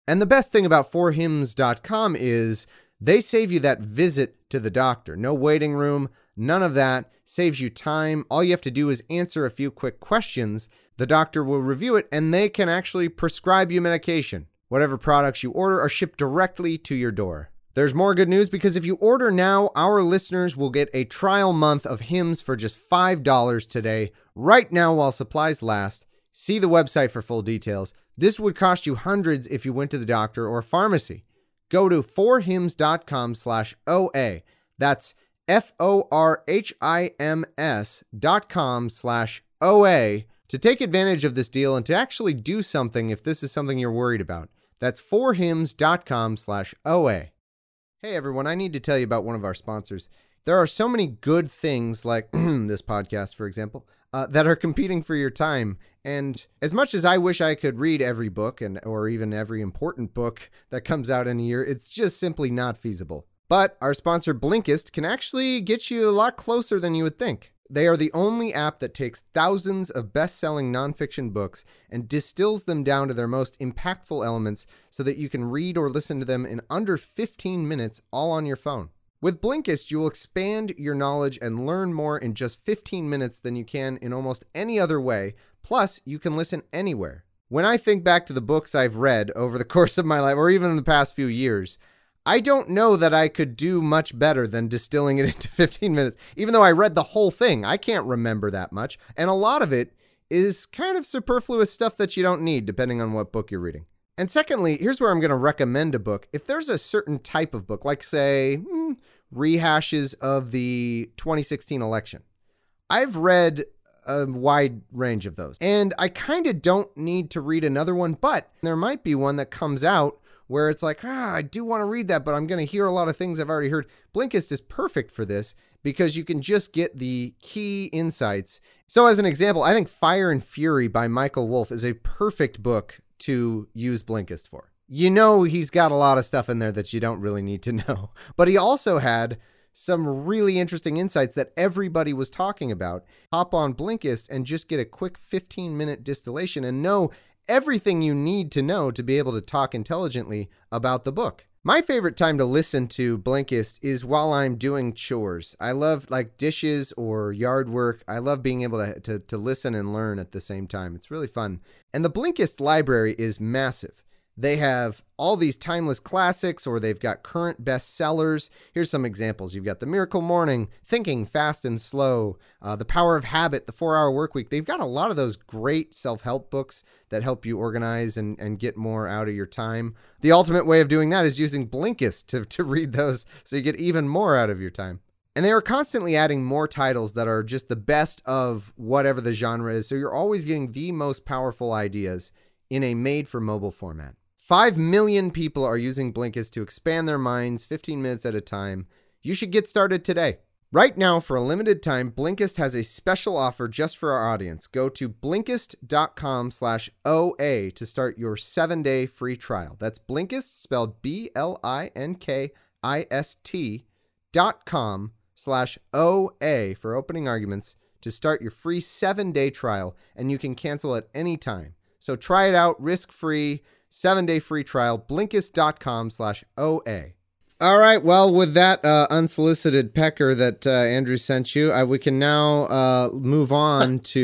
Speaker 8: And the best thing about for hims dot com is they save you that visit to the doctor. No waiting room, none of that. Saves you time. All you have to do is answer a few quick questions. The doctor will review it, and they can actually prescribe you medication. Whatever products you order are shipped directly to your door. There's more good news because if you order now, our listeners will get a trial month of Hims for just five dollars today, right now while supplies last. See the website for full details. This would cost you hundreds if you went to the doctor or pharmacy. Go to for hims dot com slash O A. That's F O R H I M S dot com slash O A to take advantage of this deal and to actually do something if this is something you're worried about. That's for hims dot com slash O A. Hey everyone, I need to tell you about one of our sponsors. There are so many good things like this podcast, for example, uh, that are competing for your time. And as much as I wish I could read every book and or even every important book that comes out in a year, it's just simply not feasible. But our sponsor Blinkist can actually get you a lot closer than you would think. They are the only app that takes thousands of best-selling nonfiction books and distills them down to their most impactful elements so that you can read or listen to them in under fifteen minutes all on your phone. With Blinkist, you will expand your knowledge and learn more in just fifteen minutes than you can in almost any other way. Plus, you can listen anywhere. When I think back to the books I've read over the course of my life, or even in the past few years, I don't know that I could do much better than distilling it into fifteen minutes. Even though I read the whole thing, I can't remember that much. And a lot of it is kind of superfluous stuff that you don't need, depending on what book you're reading. And secondly, here's where I'm going to recommend a book. If there's a certain type of book, like say, hmm, rehashes of the twenty sixteen election, I've read a wide range of those. And I kind of don't need to read another one, but there might be one that comes out where it's like, ah, I do want to read that, but I'm going to hear a lot of things I've already heard. Blinkist is perfect for this because you can just get the key insights. So as an example, I think Fire and Fury by Michael Wolff is a perfect book to use Blinkist for. You know he's got a lot of stuff in there that you don't really need to know, but he also had some really interesting insights that everybody was talking about. Hop on Blinkist and just get a quick fifteen minute distillation and know everything you need to know to be able to talk intelligently about the book. My favorite time to listen to Blinkist is while I'm doing chores. I love like dishes or yard work. I love being able to, to, to listen and learn at the same time. It's really fun. And the Blinkist library is massive. They have all these timeless classics, or they've got current bestsellers. Here's some examples. You've got The Miracle Morning, Thinking Fast and Slow, uh, The Power of Habit, The four hour Workweek. They've got a lot of those great self-help books that help you organize and, and get more out of your time. The ultimate way of doing that is using Blinkist to, to read those so you get even more out of your time. And they are constantly adding more titles that are just the best of whatever the genre is, so you're always getting the most powerful ideas in a made-for-mobile format. Five million people are using Blinkist to expand their minds fifteen minutes at a time. You should get started today. Right now, for a limited time, Blinkist has a special offer just for our audience. Go to Blinkist dot com slash O A to start your seven-day free trial. That's Blinkist, spelled B L I N K I S T dot com slash O A for opening arguments to start your free seven-day trial, and you can cancel at any time. So try it out, risk-free, seven-day free trial, Blinkist dot com slash O A. All right, well, with that uh, unsolicited pecker that uh, Andrew sent you, uh, we can now uh, move on to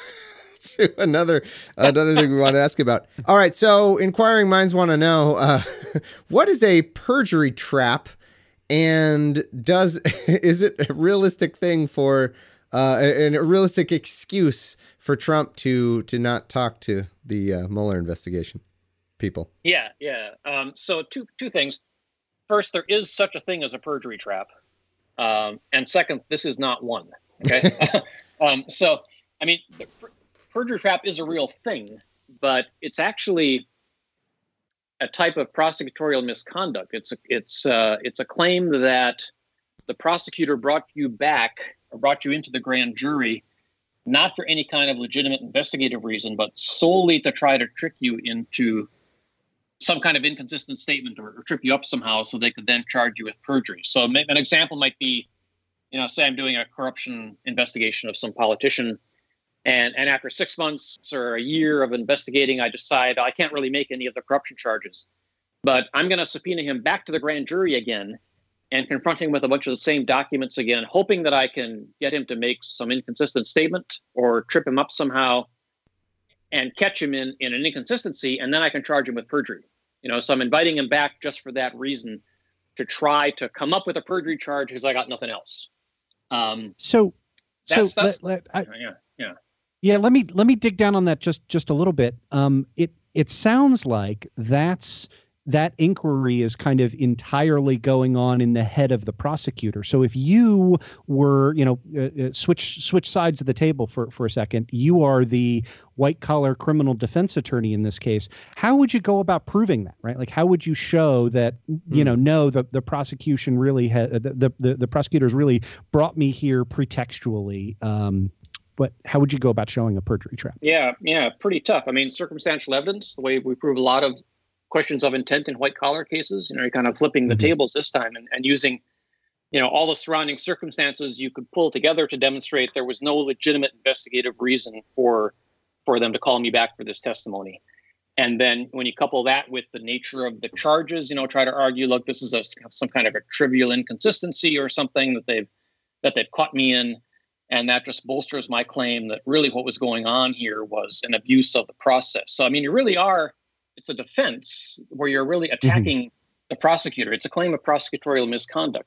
Speaker 8: to another another thing we want to ask about. All right, so inquiring minds want to know, uh, what is a perjury trap, and does is it a realistic thing for, uh, a, a realistic excuse for Trump to to not talk to the uh, Mueller investigation people?
Speaker 6: Yeah, yeah. Um, so two two things. First, there is such a thing as a perjury trap. Um, and second, this is not one. Okay. um, so, I mean, the per- perjury trap is a real thing, but it's actually a type of prosecutorial misconduct. It's a, it's uh, it's a claim that the prosecutor brought you back or brought you into the grand jury, not for any kind of legitimate investigative reason, but solely to try to trick you into some kind of inconsistent statement or, or trip you up somehow so they could then charge you with perjury. So an example might be, you know, say I'm doing a corruption investigation of some politician, and, and after six months or a year of investigating, I decide I can't really make any of the corruption charges. But I'm going to subpoena him back to the grand jury again and confront him with a bunch of the same documents again, hoping that I can get him to make some inconsistent statement or trip him up somehow and catch him in, in an inconsistency, and then I can charge him with perjury. You know, so I'm inviting him back just for that reason, to try to come up with a perjury charge because I got nothing else. Um,
Speaker 9: so,
Speaker 6: that's,
Speaker 9: so
Speaker 6: that's,
Speaker 9: let, let, I,
Speaker 6: yeah, yeah,
Speaker 9: yeah. Let me let me dig down on that just just a little bit. Um, it it sounds like that's. that inquiry is kind of entirely going on in the head of the prosecutor. So if you were, you know, uh, switch switch sides of the table for, for a second, you are the white collar criminal defense attorney in this case. How would you go about proving that, right? Like, how would you show that, you know, no, the, the prosecution really had the, the, the prosecutors really brought me here pretextually. Um, but how would you go about showing a perjury trap?
Speaker 6: Yeah, yeah, pretty tough. I mean, circumstantial evidence, the way we prove a lot of questions of intent in white collar cases, you know, you're kind of flipping the mm-hmm. tables this time and, and using, you know, all the surrounding circumstances you could pull together to demonstrate there was no legitimate investigative reason for for them to call me back for this testimony. And then when you couple that with the nature of the charges, you know, try to argue, look, this is a, some kind of a trivial inconsistency or something that they've that they've caught me in. And that just bolsters my claim that really what was going on here was an abuse of the process. So, I mean, you really are, it's a defense where you're really attacking mm-hmm. the prosecutor. It's a claim of prosecutorial misconduct,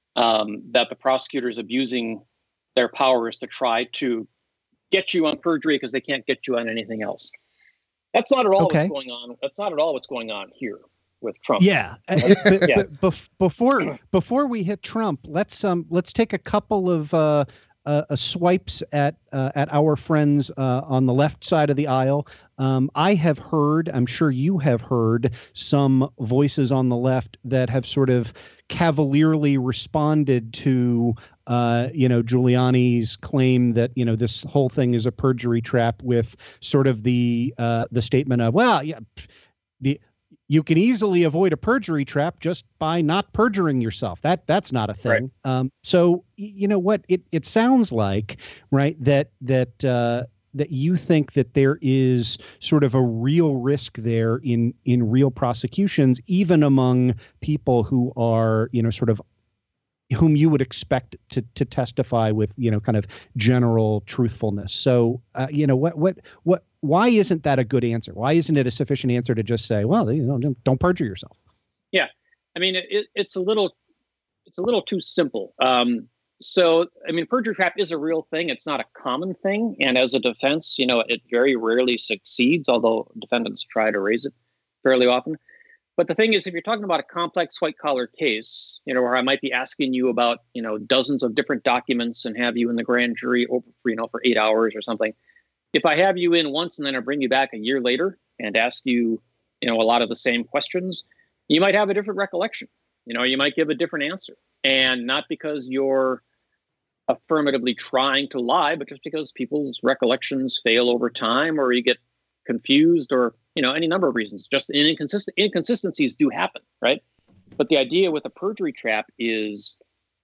Speaker 6: um, that the prosecutor is abusing their powers to try to get you on perjury because they can't get you on anything else. That's not at all okay. what's going on. That's not at all what's going on here with Trump.
Speaker 9: Yeah. but, yeah. But bef- before before we hit Trump, let's um let's take a couple of uh, uh, uh swipes at uh, at our friends uh, on the left side of the aisle. Um, I have heard, I'm sure you have heard, some voices on the left that have sort of cavalierly responded to, uh, you know, Giuliani's claim that, you know, this whole thing is a perjury trap with sort of the uh, the statement of, well, yeah, the you can easily avoid a perjury trap just by not perjuring yourself. That that's not a thing. Right. Um, so, you know what, it it sounds like, right, that that uh, that you think that there is sort of a real risk there in in real prosecutions, even among people who are, you know, sort of whom you would expect to to testify with, you know, kind of general truthfulness. So, uh, you know, what what what why isn't that a good answer? Why isn't it a sufficient answer to just say, well, you know, don't, don't perjure yourself?
Speaker 6: Yeah, I mean, it, it's a little it's a little too simple. Um, So, I mean, perjury trap is a real thing. It's not a common thing. And as a defense, you know, it very rarely succeeds, although defendants try to raise it fairly often. But the thing is, if you're talking about a complex white collar case, you know, where I might be asking you about, you know, dozens of different documents and have you in the grand jury over, you know, for eight hours or something. If I have you in once and then I bring you back a year later and ask you, you know, a lot of the same questions, you might have a different recollection. You know, you might give a different answer. And not because you're affirmatively trying to lie, but just because people's recollections fail over time, or you get confused, or, you know, any number of reasons. Just inconsistent inconsistencies do happen, right? But the idea with a perjury trap is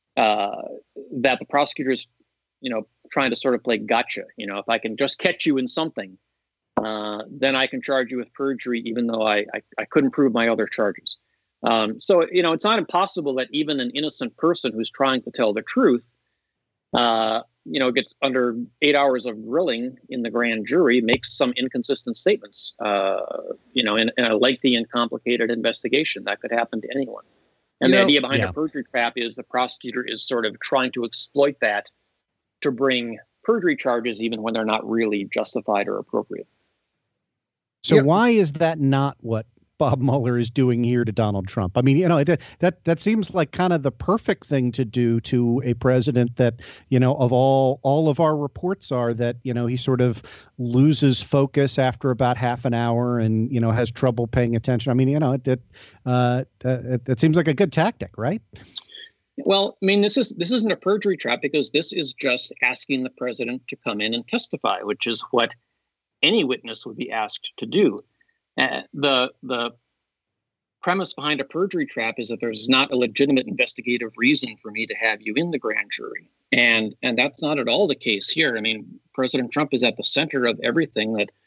Speaker 6: uh, that the prosecutor's, you know, trying to sort of play gotcha. You know, if I can just catch you in something, uh, then I can charge you with perjury, even though I I, I couldn't prove my other charges. Um, so, you know, it's not impossible that even an innocent person who's trying to tell the truth, uh, you know, gets under eight hours of grilling in the grand jury, makes some inconsistent statements, uh, you know, in, in a lengthy and complicated investigation. That could happen to anyone. And you the know, idea behind yeah. a perjury trap is the prosecutor is sort of trying to exploit that to bring perjury charges, even when they're not really justified or appropriate.
Speaker 9: So
Speaker 8: yep.
Speaker 9: why is that not what Bob Mueller is doing here to Donald Trump? I mean, you know, that that that seems like kind of the perfect thing to do to a president that, you know, of all all of our reports are that, you know, he sort of loses focus after about half an hour and, you know, has trouble paying attention. I mean, you know, it it, uh, it, it seems like a good tactic, right?
Speaker 6: Well, I mean, this is this isn't a perjury trap because this is just asking the president to come in and testify, which is what any witness would be asked to do. Uh, the the premise behind a perjury trap is that there's not a legitimate investigative reason for me to have you in the grand jury. And and that's not at all the case here. I mean, President Trump is at the center of everything that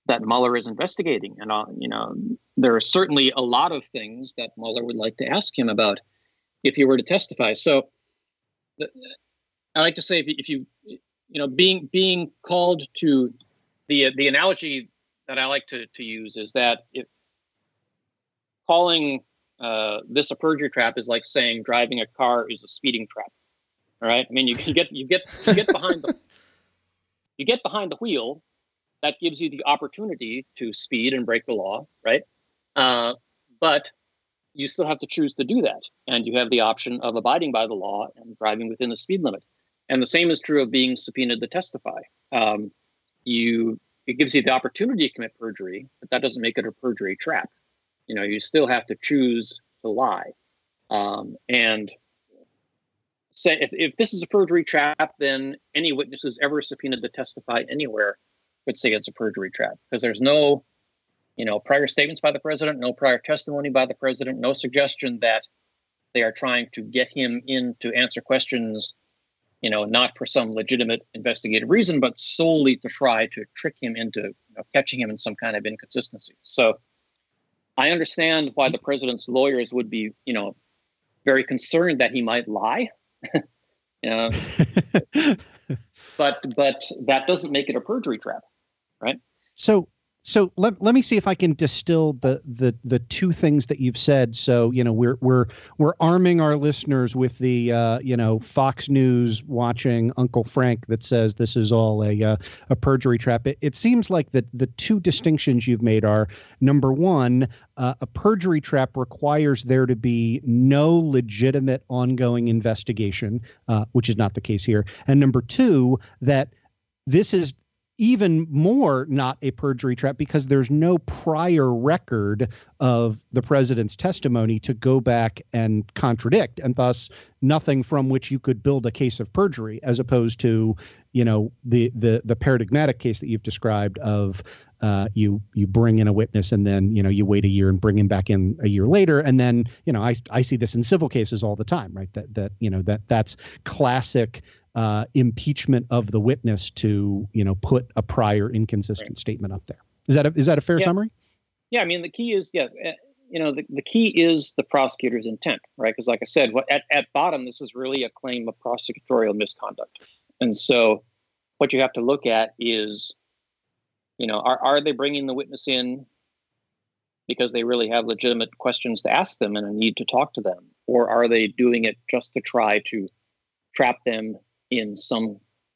Speaker 6: that Mueller is investigating. And, uh, you know, there are certainly a lot of things that Mueller would like to ask him about if he were to testify. So the, I like to say, if you, if you, you know, being being called to the the analogy that I like to, to use is that if calling uh, this a perjury trap is like saying driving a car is a speeding trap. All right. I mean, you, you get you get you get behind the you get behind the wheel. That gives you the opportunity to speed and break the law, right? Uh, but you still have to choose to do that. And you have the option of abiding by the law and driving within the speed limit. And the same is true of being subpoenaed to testify. Um, you it gives you the opportunity to commit perjury, but that doesn't make it a perjury trap. You know, you still have to choose to lie. Um, and say if, if this is a perjury trap, then any witness who's ever subpoenaed to testify anywhere would say it's a perjury trap, because there's no, you know, prior statements by the president, no prior testimony by the president, no suggestion that they are trying to get him in to answer questions, you know, not for some legitimate investigative reason, but solely to try to trick him into, you know, catching him in some kind of inconsistency. So I understand why the president's lawyers would be, you know, very concerned that he might lie. you know, but but that doesn't make it a perjury trap. Right.
Speaker 9: So so let, let me see if I can distill the the the two things that you've said. So, you know, we're we're we're arming our listeners with the, uh, you know, Fox News watching Uncle Frank that says this is all a uh, a perjury trap. It, it seems like the, the two distinctions you've made are, number one, uh, a perjury trap requires there to be no legitimate ongoing investigation, uh, which is not the case here. And number two, that this is even more not a perjury trap because there's no prior record of the president's testimony to go back and contradict, and thus nothing from which you could build a case of perjury, as opposed to, you know, the the the paradigmatic case that you've described of uh, you you bring in a witness and then, you know, you wait a year and bring him back in a year later. And then, you know, I I see this in civil cases all the time, right? That that, you know, that that's classic Uh, impeachment of the witness to, you know, put a prior inconsistent right. statement up there. Is that a, is that a fair
Speaker 6: yeah.
Speaker 9: summary?
Speaker 6: Yeah, I mean, the key is, yes, uh, you know, the, the key is the prosecutor's intent, right? Because like I said, what, at, at bottom, this is really a claim of prosecutorial misconduct. And so what you have to look at is, you know, are, are they bringing the witness in because they really have legitimate questions to ask them and a need to talk to them? Or are they doing it just to try to trap them in some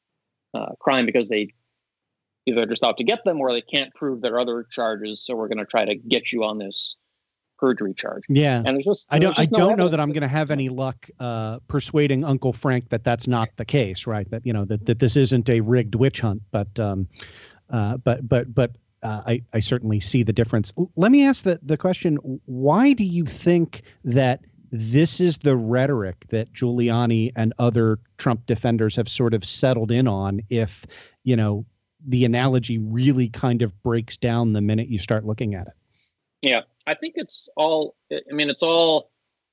Speaker 6: uh, crime because they either just out to get them or they can't prove their other charges, so we're going to try to get you on this perjury charge.
Speaker 9: Yeah,
Speaker 6: and there's just
Speaker 9: I don't
Speaker 6: just
Speaker 9: I
Speaker 6: no
Speaker 9: don't know that I'm going to have any luck uh, persuading Uncle Frank that that's not the case, right? That, you know, that, that this isn't a rigged witch hunt, but um, uh, but but but uh, I I certainly see the difference. Let me ask the the question: why do you think that this is the rhetoric that Giuliani and other Trump defenders have sort of settled in on, if, you know, the analogy really kind of breaks down the minute you start looking at it?
Speaker 6: Yeah, I think it's all, I mean, it's all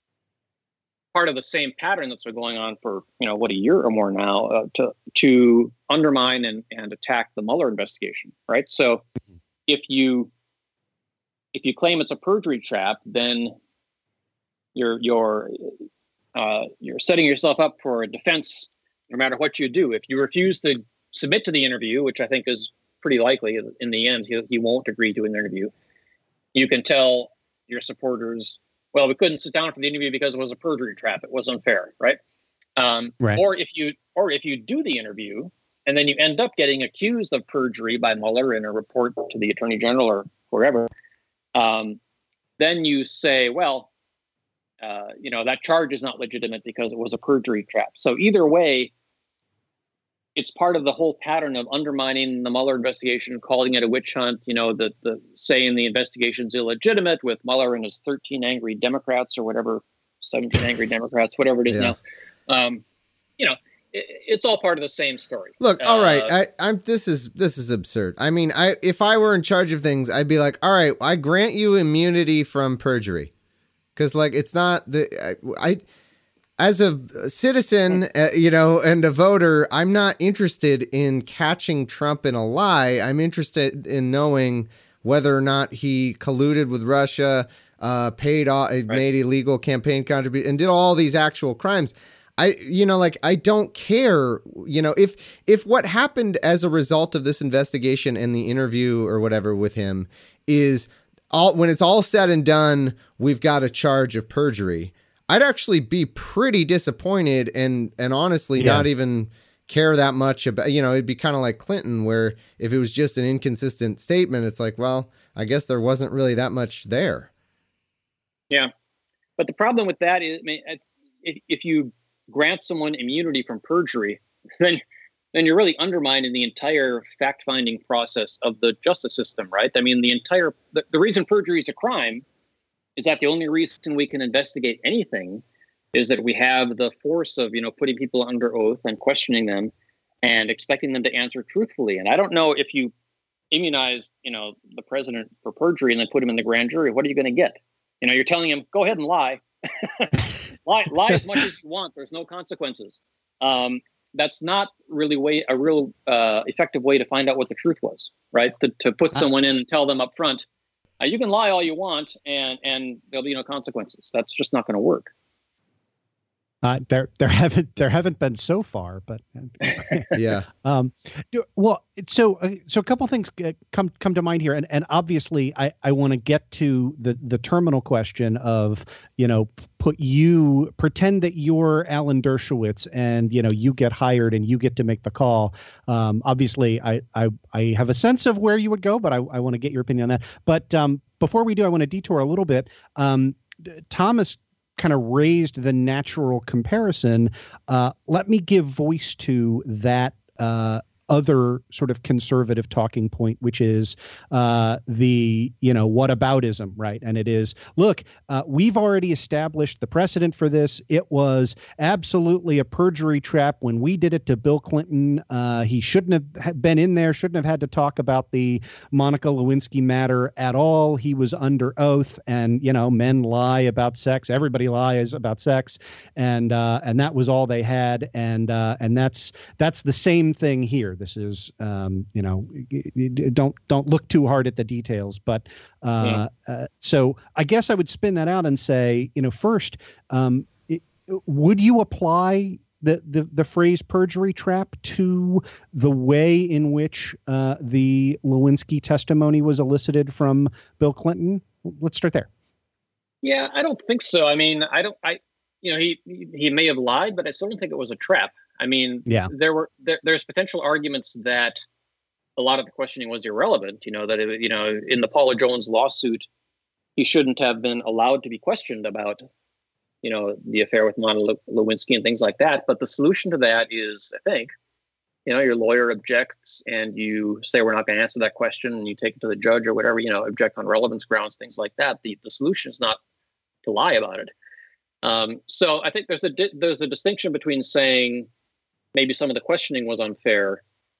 Speaker 6: part of the same pattern that's been going on for, you know, what, a year or more now, uh, to to undermine and, and attack the Mueller investigation, right? So mm-hmm. if you if you claim it's a perjury trap, then You're you're uh, you're setting yourself up for a defense, no matter what you do. If you refuse to submit to the interview, which I think is pretty likely in the end, he, he won't agree to an interview. You can tell your supporters, well, we couldn't sit down for the interview because it was a perjury trap. It was unfair, right? Um,
Speaker 9: right.
Speaker 6: Or if you or if you do the interview and then you end up getting accused of perjury by Mueller in a report to the Attorney General or wherever, um, then you say, well, Uh, you know, that charge is not legitimate because it was a perjury trap. So either way, it's part of the whole pattern of undermining the Mueller investigation, calling it a witch hunt, you know, the, the saying the investigation's illegitimate with Mueller and his thirteen angry Democrats or whatever, seventeen angry Democrats, whatever it is yeah. now. Um, you know, it, it's all part of the same story.
Speaker 8: Look,
Speaker 6: uh,
Speaker 8: all right, I, I'm. This is this is absurd. I mean, I if I were in charge of things, I'd be like, all right, I grant you immunity from perjury. Because, like, it's not the I, I as a citizen, uh, you know, and a voter, I'm not interested in catching Trump in a lie. I'm interested in knowing whether or not he colluded with Russia, uh, paid off, right. made illegal campaign contributions, and did all these actual crimes. I, you know, like, I don't care, you know, if, if what happened as a result of this investigation and the interview or whatever with him is all, when it's all said and done, we've got a charge of perjury, I'd actually be pretty disappointed and, and honestly yeah. not even care that much about, you know, it'd be kind of like Clinton, where if it was just an inconsistent statement, it's like, well, I guess there wasn't really that much there.
Speaker 6: Yeah. But the problem with that is, I mean, if, if you grant someone immunity from perjury, then then you're really undermining the entire fact-finding process of the justice system, right? I mean, the entire the, the reason perjury is a crime is that the only reason we can investigate anything is that we have the force of, you know, putting people under oath and questioning them and expecting them to answer truthfully. And I don't know if you immunize, you know, the president for perjury and then put him in the grand jury, what are you going to get? You know, you're telling him, go ahead and lie. lie, lie as much as you want. There's no consequences. Um, that's not really way a real uh, effective way to find out what the truth was, right? To, to put someone in and tell them up front, uh, you can lie all you want, and and there'll be no consequences. That's just not going to work.
Speaker 9: Uh, there, there haven't, there haven't been so far, but
Speaker 8: yeah.
Speaker 9: Um, well, so, uh, so a couple things come come to mind here, and and obviously, I, I want to get to the the terminal question of, you know, put you pretend that you're Alan Dershowitz, and you know you get hired and you get to make the call. Um, obviously, I I I have a sense of where you would go, but I I want to get your opinion on that. But um, before we do, I want to detour a little bit. Um, Thomas kind of raised the natural comparison. Uh, let me give voice to that uh, other sort of conservative talking point, which is uh, the, you know, whataboutism, right? And it is, look, uh, we've already established the precedent for this. It was absolutely a perjury trap when we did it to Bill Clinton. Uh, he shouldn't have been in there, shouldn't have had to talk about the Monica Lewinsky matter at all. He was under oath, and, you know, men lie about sex. Everybody lies about sex. And uh, and that was all they had. And uh, and that's that's the same thing here. This is, um, you know, don't don't look too hard at the details. But uh, yeah. uh, so I guess I would spin that out and say, you know, first, um, it, would you apply the, the the phrase perjury trap to the way in which uh, the Lewinsky testimony was elicited from Bill Clinton? Let's start there.
Speaker 6: Yeah, I don't think so. I mean, I don't. I you know, he he may have lied, but I still don't think it was a trap. I mean, yeah. there were there, there's potential arguments that a lot of the questioning was irrelevant. You know, that it, you know, in the Paula Jones lawsuit, he shouldn't have been allowed to be questioned about, you know, the affair with Monica Lewinsky and things like that. But the solution to that is, I think, you know, your lawyer objects and you say we're not going to answer that question, and you take it to the judge or whatever. You know, object on relevance grounds, things like that. The the solution is not to lie about it. Um, so I think there's a di- there's a distinction between saying maybe some of the questioning was unfair,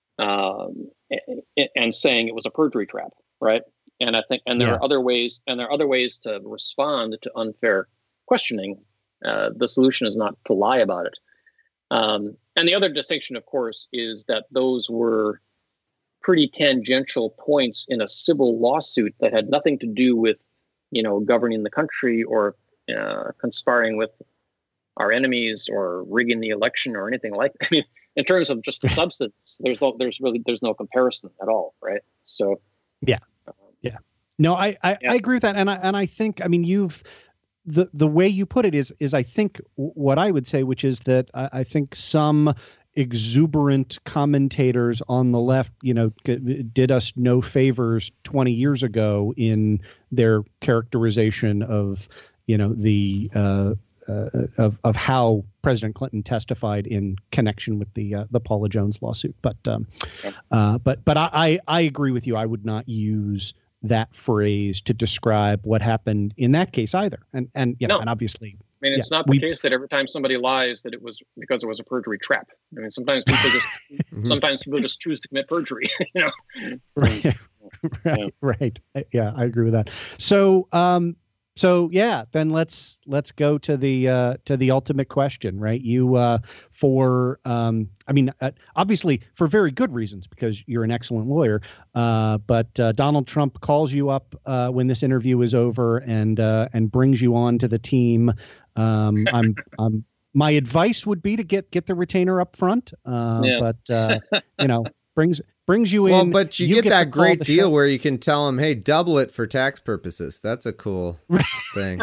Speaker 6: um, and, and saying it was a perjury trap, right? And I think, and there yeah. are other ways, and there are other ways to respond to unfair questioning. Uh, the solution is not to lie about it. Um, and the other distinction, of course, is that those were pretty tangential points in a civil lawsuit that had nothing to do with, you know, governing the country or uh, conspiring with our enemies or rigging the election or anything like that. I mean, in terms of just the substance, there's no, there's really, there's no comparison at all. Right. So,
Speaker 9: yeah. Um, yeah. No, I, I, yeah. I agree with that. And I, and I think, I mean, you've, the, the way you put it is, is I think what I would say, which is that I, I think some exuberant commentators on the left, you know, did us no favors twenty years ago in their characterization of, you know, the, uh, Uh, of of how President Clinton testified in connection with the uh, the Paula Jones lawsuit, but um, uh, but but I, I I agree with you. I would not use that phrase to describe what happened in that case either. And and you know,
Speaker 6: no.
Speaker 9: and obviously,
Speaker 6: I mean, it's yeah, not the we, case that every time somebody lies that it was because it was a perjury trap. I mean, sometimes people just sometimes people just choose to commit perjury. You know,
Speaker 9: right, right, yeah. right. Yeah, I agree with that. So. Um, So yeah, then let's let's go to the uh, to the ultimate question, right? You uh, for um, I mean, uh, obviously for very good reasons because you're an excellent lawyer. Uh, but uh, Donald Trump calls you up uh, when this interview is over and uh, and brings you on to the team. Um, I'm I'm my advice would be to get get the retainer up front, uh, yeah. but uh, you know brings. Brings you in.
Speaker 8: Well, but you, you get, get that great deal
Speaker 9: shots.
Speaker 8: where you can tell them, hey, double it for tax purposes. That's a cool thing.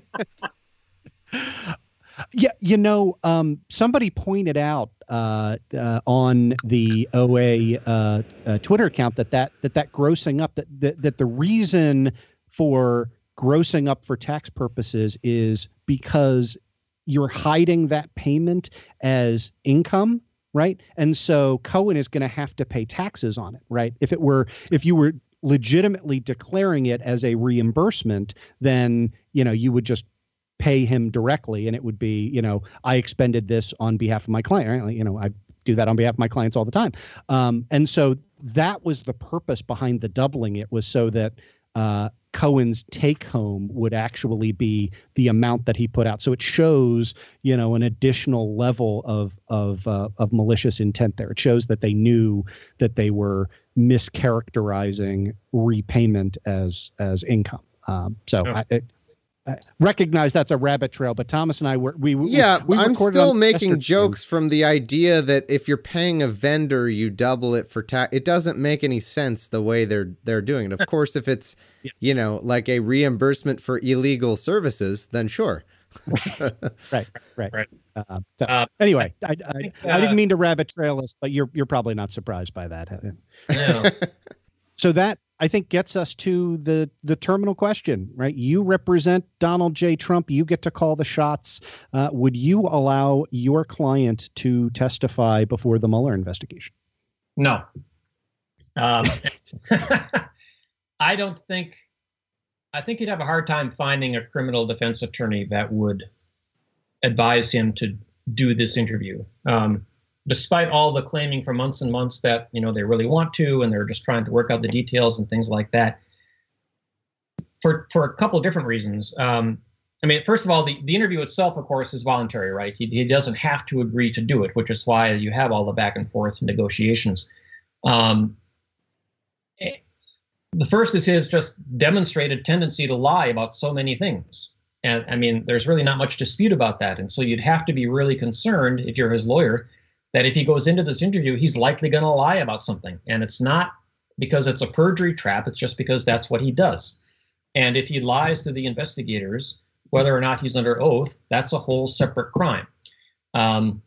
Speaker 9: Yeah, you know, um, somebody pointed out uh, uh, on the O A uh, uh, Twitter account that that that, that grossing up, that, that, that the reason for grossing up for tax purposes is because you're hiding that payment as income. Right. And so Cohen is going to have to pay taxes on it. Right. If it were if you were legitimately declaring it as a reimbursement, then, you know, you would just pay him directly. And it would be, you know, I expended this on behalf of my client. Right? You know, I do that on behalf of my clients all the time. Um, and so that was the purpose behind the doubling it, was so that uh, Cohen's take home would actually be the amount that he put out. So it shows, you know, an additional level of of uh, of malicious intent there. It shows that they knew that they were mischaracterizing repayment as as income. Um, so
Speaker 10: Oh.
Speaker 9: I, it, I recognize that's a rabbit trail, but Thomas and I were we we
Speaker 8: Yeah,
Speaker 9: we
Speaker 8: I'm
Speaker 9: recorded
Speaker 8: still
Speaker 9: on
Speaker 8: making
Speaker 9: Chester
Speaker 8: jokes from the idea that if you're paying a vendor, you double it for tax. It doesn't make any sense the way they're they're doing it. Of course, if it's
Speaker 9: Yeah.
Speaker 8: you know like a reimbursement for illegal services, then sure.
Speaker 9: Right, right.
Speaker 10: Right.
Speaker 9: Uh, so,
Speaker 10: Uh,
Speaker 9: anyway, I, I,
Speaker 10: think,
Speaker 9: I didn't
Speaker 10: uh,
Speaker 9: mean to rabbit trail us, but you're you're probably not surprised by that.
Speaker 10: No.
Speaker 9: So that, I think, gets us to the the terminal question, right? You represent Donald J. Trump. You get to call the shots. Uh, would you allow your client to testify before the Mueller investigation?
Speaker 10: No. Um, I don't think, I think you'd have a hard time finding a criminal defense attorney that would advise him to do this interview. Um, despite all the claiming for months and months that, you know, they really want to, and they're just trying to work out the details and things like that. For, for a couple of different reasons. Um, I mean, first of all, the, the interview itself, of course, is voluntary, right? He, he doesn't have to agree to do it, which is why you have all the back and forth negotiations. Um, the first is his just demonstrated tendency to lie about so many things. And I mean, there's really not much dispute about that. And so you'd have to be really concerned, if you're his lawyer, that if he goes into this interview, he's likely going to lie about something. And it's not because it's a perjury trap. It's just because that's what he does. And if he lies to the investigators, whether or not he's under oath, that's a whole separate crime. Um,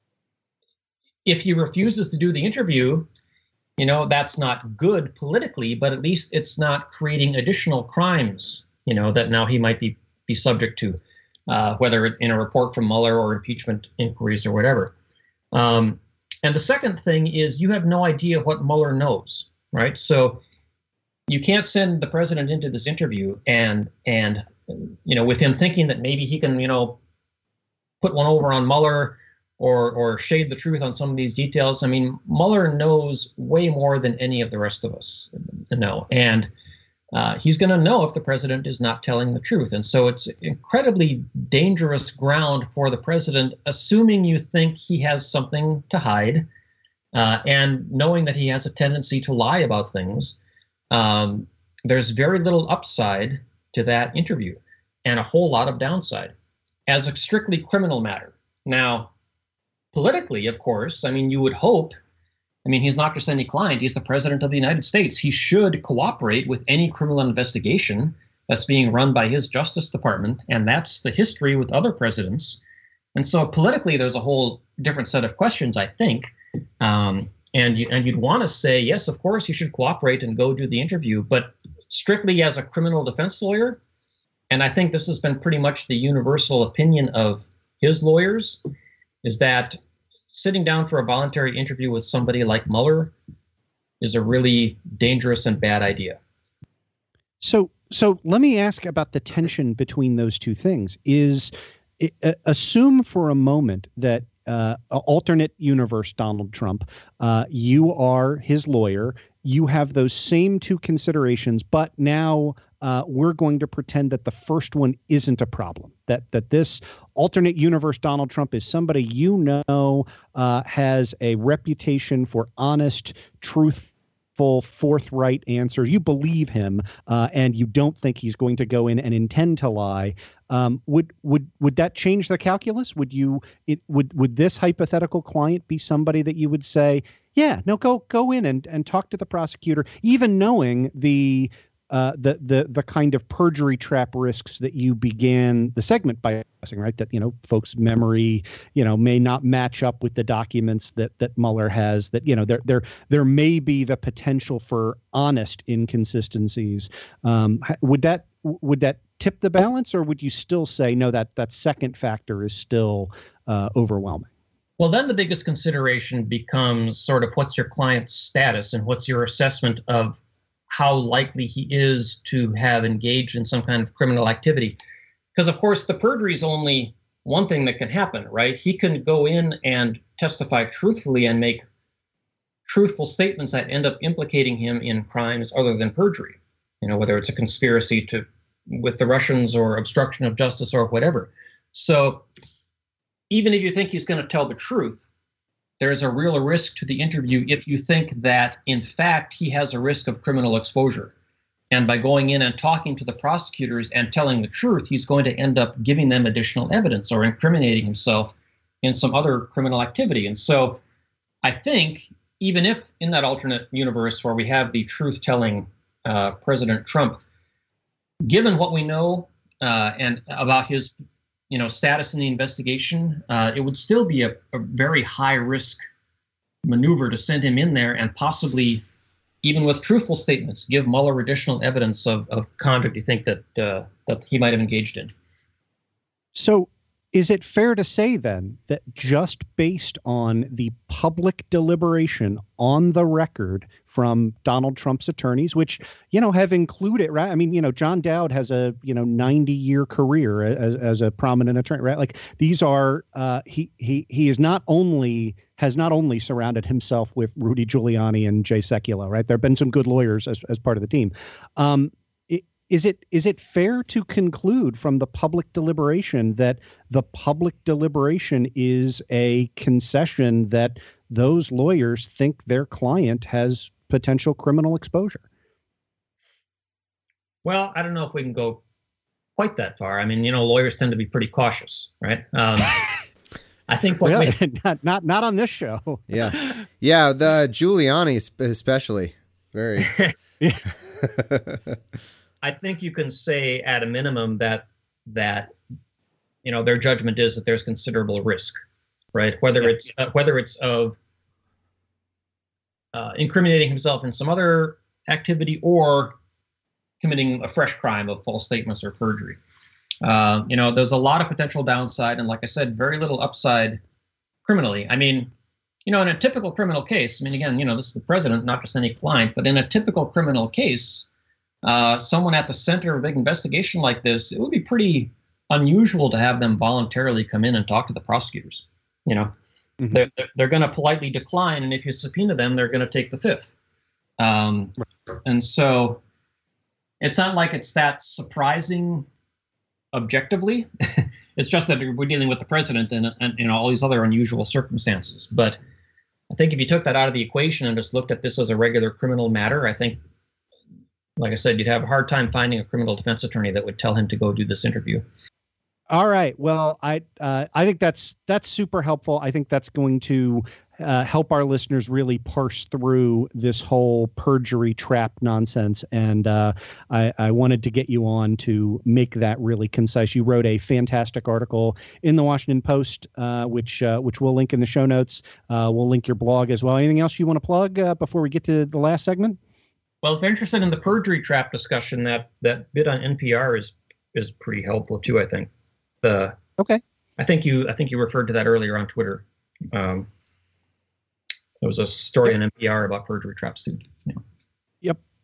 Speaker 10: if he refuses to do the interview, you know, that's not good politically, but at least it's not creating additional crimes, you know, that now he might be, be subject to, uh, whether in a report from Mueller or impeachment inquiries or whatever. Um, and the second thing is you have no idea what Mueller knows, right? So you can't send the president into this interview and, and you know, with him thinking that maybe he can, you know, put one over on Mueller or or shade the truth on some of these details. I mean, Mueller knows way more than any of the rest of us know. And uh, he's going to know if the president is not telling the truth. And so it's incredibly dangerous ground for the president, assuming you think he has something to hide uh, and knowing that he has a tendency to lie about things. Um, there's very little upside to that interview and a whole lot of downside as a strictly criminal matter. Now, politically, of course, I mean, you would hope, I mean, he's not just any client, he's the president of the United States. He should cooperate with any criminal investigation that's being run by his Justice Department, and that's the history with other presidents. And so politically, there's a whole different set of questions, I think. Um, and, you, and you'd want to say, yes, of course, you should cooperate and go do the interview, but strictly as a criminal defense lawyer, and I think this has been pretty much the universal opinion of his lawyers, is that sitting down for a voluntary interview with somebody like Mueller is a really dangerous and bad idea.
Speaker 9: So, so let me ask about the tension between those two things. Is uh, assume for a moment that uh, alternate universe Donald Trump, uh, you are his lawyer. You have those same two considerations, but now uh, we're going to pretend that the first one isn't a problem, that that this alternate universe Donald Trump is somebody you know uh, has a reputation for honest, truthful, forthright answers. You believe him, uh, and you don't think he's going to go in and intend to lie. Um, would would would that change the calculus? Would you it would would this hypothetical client be somebody that you would say, yeah, no, go go in and, and talk to the prosecutor, even knowing the uh, the the the kind of perjury trap risks that you began the segment by discussing, right? That, you know, folks' memory, you know, may not match up with the documents that that Mueller has. That, you know, there there there may be the potential for honest inconsistencies. Um, would that would that tip the balance, or would you still say no, that that second factor is still uh, overwhelming?
Speaker 10: Well, then the biggest consideration becomes sort of what's your client's status and what's your assessment of how likely he is to have engaged in some kind of criminal activity. Because, of course, the perjury is only one thing that can happen, right? He can go in and testify truthfully and make truthful statements that end up implicating him in crimes other than perjury, you know, whether it's a conspiracy to with the Russians or obstruction of justice or whatever. So even if you think he's going to tell the truth, there's a real risk to the interview if you think that, in fact, he has a risk of criminal exposure. And by going in and talking to the prosecutors and telling the truth, he's going to end up giving them additional evidence or incriminating himself in some other criminal activity. And so I think even if in that alternate universe where we have the truth-telling uh, President Trump, given what we know uh, and about his you know, status in the investigation, uh, it would still be a, a very high risk maneuver to send him in there and possibly, even with truthful statements, give Mueller additional evidence of, of conduct you think that uh, that he might have engaged in.
Speaker 9: So is it fair to say then that just based on the public deliberation on the record from Donald Trump's attorneys, which, you know, have included, right? I mean, you know, John Dowd has a, you know, ninety year career as, as a prominent attorney, right? Like these are uh, he he he is not only has not only surrounded himself with Rudy Giuliani and Jay Sekulow, right? There have been some good lawyers as, as part of the team. Um, Is it is it fair to conclude from the public deliberation that the public deliberation is a concession that those lawyers think their client has potential criminal exposure?
Speaker 10: Well, I don't know if we can go quite that far. I mean, you know, lawyers tend to be pretty cautious, right? Um, I think what
Speaker 9: really?
Speaker 10: we,
Speaker 9: not not not on this show.
Speaker 8: Yeah, yeah. The Giuliani especially very.
Speaker 10: I think you can say at a minimum that that you know their judgment is that there's considerable risk, right? Whether yeah. it's uh, whether it's of uh, incriminating himself in some other activity or committing a fresh crime of false statements or perjury. Uh, you know, there's a lot of potential downside, and like I said, very little upside criminally. I mean, you know, in a typical criminal case, I mean, again, you know, this is the president, not just any client, but in a typical criminal case. Uh, someone at the center of a big investigation like this, it would be pretty unusual to have them voluntarily come in and talk to the prosecutors. You know, mm-hmm. they're, they're going to politely decline. And if you subpoena them, they're going to take the fifth. Um, right. And so it's not like it's that surprising objectively. It's just that we're dealing with the president and, and you know, all these other unusual circumstances. But I think if you took that out of the equation and just looked at this as a regular criminal matter, I think, like I said, you'd have a hard time finding a criminal defense attorney that would tell him to go do this interview.
Speaker 9: All right. Well, I uh, I think that's that's super helpful. I think that's going to uh, help our listeners really parse through this whole perjury trap nonsense. And uh, I, I wanted to get you on to make that really concise. You wrote a fantastic article in the Washington Post, uh, which uh, which we'll link in the show notes. Uh, we'll link your blog as well. Anything else you want to plug uh, before we get to the last segment?
Speaker 10: Well, if you're interested in the perjury trap discussion, that that bit on N P R is is pretty helpful too. I think. The
Speaker 9: okay.
Speaker 10: I think you I think you referred to that earlier on Twitter. Um, there was a story on N P R about perjury traps too. Yeah.
Speaker 9: Yep.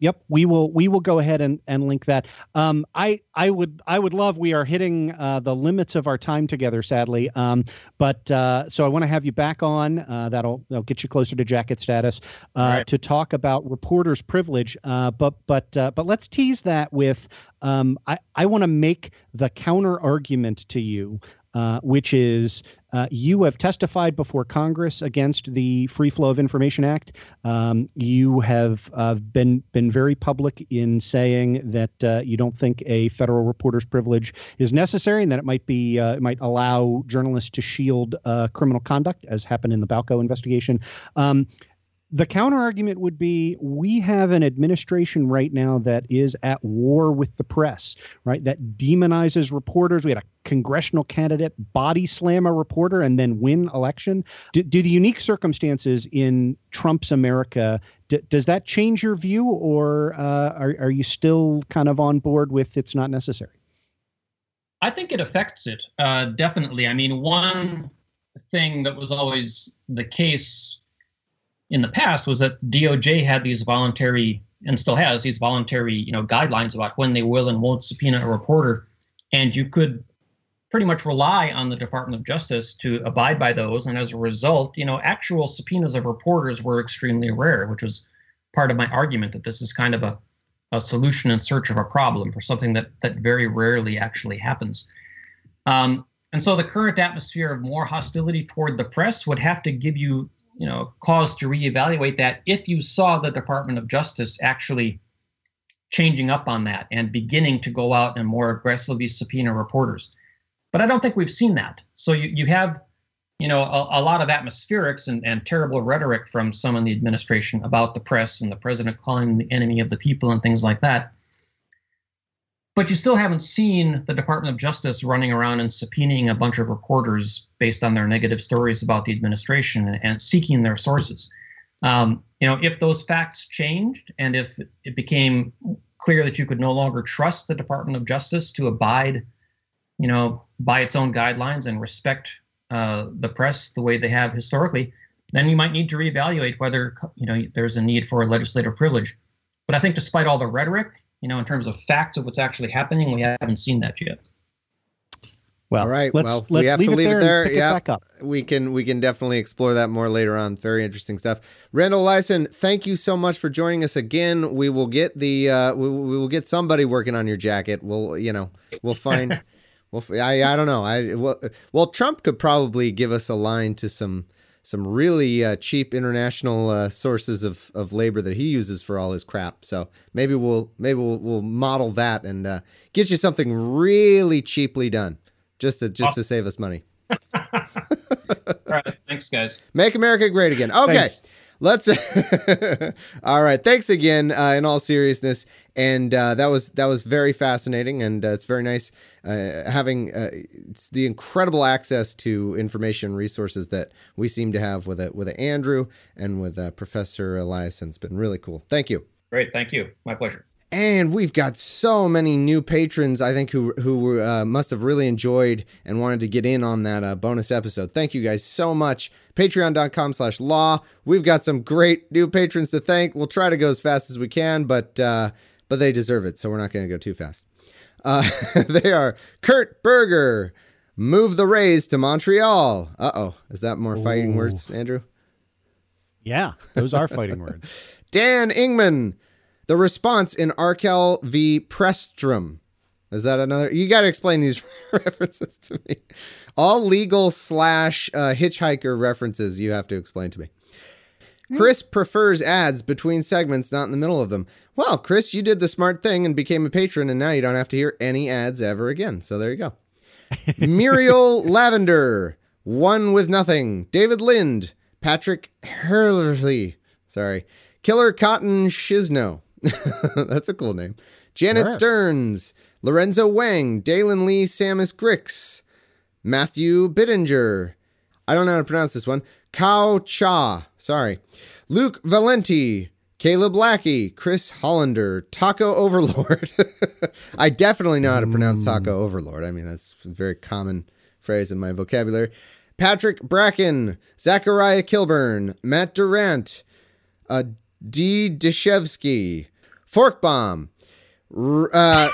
Speaker 9: Yep, we will we will go ahead and, and link that. Um, I I would I would love. We are hitting uh, the limits of our time together, sadly. Um, but uh, so I want to have you back on. Uh, that'll that'll get you closer to jacket status uh, right. to talk about reporter's privilege. Uh, but but uh, but let's tease that with. Um, I I want to make the counter argument to you. Uh, which is uh, you have testified before Congress against the Free Flow of Information Act. Um, you have uh, been been very public in saying that uh, you don't think a federal reporter's privilege is necessary, and that it might be uh, it might allow journalists to shield uh, criminal conduct, as happened in the Balco investigation. Um, The counter argument would be we have an administration right now that is at war with the press, right? That demonizes reporters. We had a congressional candidate body slam a reporter and then win election. Do, do the unique circumstances in Trump's America, d- does that change your view, or uh, are, are you still kind of on board with it's not necessary?
Speaker 10: I think it affects it, uh, definitely. I mean, one thing that was always the case in the past was that D O J had these voluntary, and still has these voluntary, you know, guidelines about when they will and won't subpoena a reporter, and you could pretty much rely on the Department of Justice to abide by those. And as a result, you know, actual subpoenas of reporters were extremely rare, which was part of my argument that this is kind of a, a solution in search of a problem for something that that very rarely actually happens. Um, and so the current atmosphere of more hostility toward the press would have to give you you know, cause to reevaluate that if you saw the Department of Justice actually changing up on that and beginning to go out and more aggressively subpoena reporters. But I don't think we've seen that. So you, you have, you know, a, a lot of atmospherics and, and terrible rhetoric from some in the administration about the press and the president calling them the enemy of the people and things like that. But you still haven't seen the Department of Justice running around and subpoenaing a bunch of reporters based on their negative stories about the administration and, and seeking their sources. Um, you know, if those facts changed and if it became clear that you could no longer trust the Department of Justice to abide, you know, by its own guidelines and respect uh, the press the way they have historically, then you might need to reevaluate whether, you know, there's a need for a legislative privilege. But I think despite all the rhetoric, you know, in terms of facts of what's actually happening, we haven't seen that yet.
Speaker 8: Well, all right.
Speaker 9: Let's,
Speaker 8: well,
Speaker 9: let's
Speaker 8: we have
Speaker 9: leave
Speaker 8: to leave
Speaker 9: it there.
Speaker 8: it there.
Speaker 9: And pick
Speaker 8: yeah,
Speaker 9: it back up.
Speaker 8: we can we can definitely explore that more later on. Very interesting stuff. Randall Eliason, thank you so much for joining us again. We will get the uh, we, we will get somebody working on your jacket. We'll you know we'll find. Well, I I don't know. I well, well Trump could probably give us a line to some. some really uh, cheap international uh, sources of, of labor that he uses for all his crap. So maybe we'll maybe we'll, we'll model that and uh, get you something really cheaply done, just to just awesome. to save us money.
Speaker 10: All right, thanks, guys.
Speaker 8: Make America great again. Okay, thanks. Let's. All right, thanks again. Uh, in all seriousness, and uh, that was that was very fascinating, and uh, it's very nice. Uh, having uh, it's the incredible access to information resources that we seem to have with it with Andrew and with uh, Professor Eliason. It's been really cool. Thank you.
Speaker 10: Great, thank you. My pleasure.
Speaker 8: And we've got so many new patrons, I think, who who uh, must have really enjoyed and wanted to get in on that uh, bonus episode. Thank you guys so much. Patreon.com slash law. We've got some great new patrons to thank. We'll try to go as fast as we can, but uh, but they deserve it, so we're not going to go too fast. Uh, they are Kurt Berger, Move the Rays to Montreal. Uh-oh. Is that more fighting Ooh. words, Andrew?
Speaker 9: Yeah, those are fighting words.
Speaker 8: Dan Ingman, The Response in Arkell v. Prestrom. Is that another? You got to explain these references to me. All legal slash uh, hitchhiker references you have to explain to me. Chris prefers ads between segments, not in the middle of them. Well, Chris, you did the smart thing and became a patron, and now you don't have to hear any ads ever again. So there you go. Muriel Lavender, One with Nothing. David Lind, Patrick Hurley, sorry. Killer Cotton Shizno. That's a cool name. Janet sure. Stearns, Lorenzo Wang, Dalen Lee Samus Grix, Matthew Bittinger. I don't know how to pronounce this one. Kao Cha, sorry. Luke Valenti, Caleb Lackey, Chris Hollander, Taco Overlord. I definitely know how to pronounce Taco Overlord. I mean, that's a very common phrase in my vocabulary. Patrick Bracken, Zachariah Kilburn, Matt Durant, uh, D. Deshevsky, Fork Bomb. R- uh,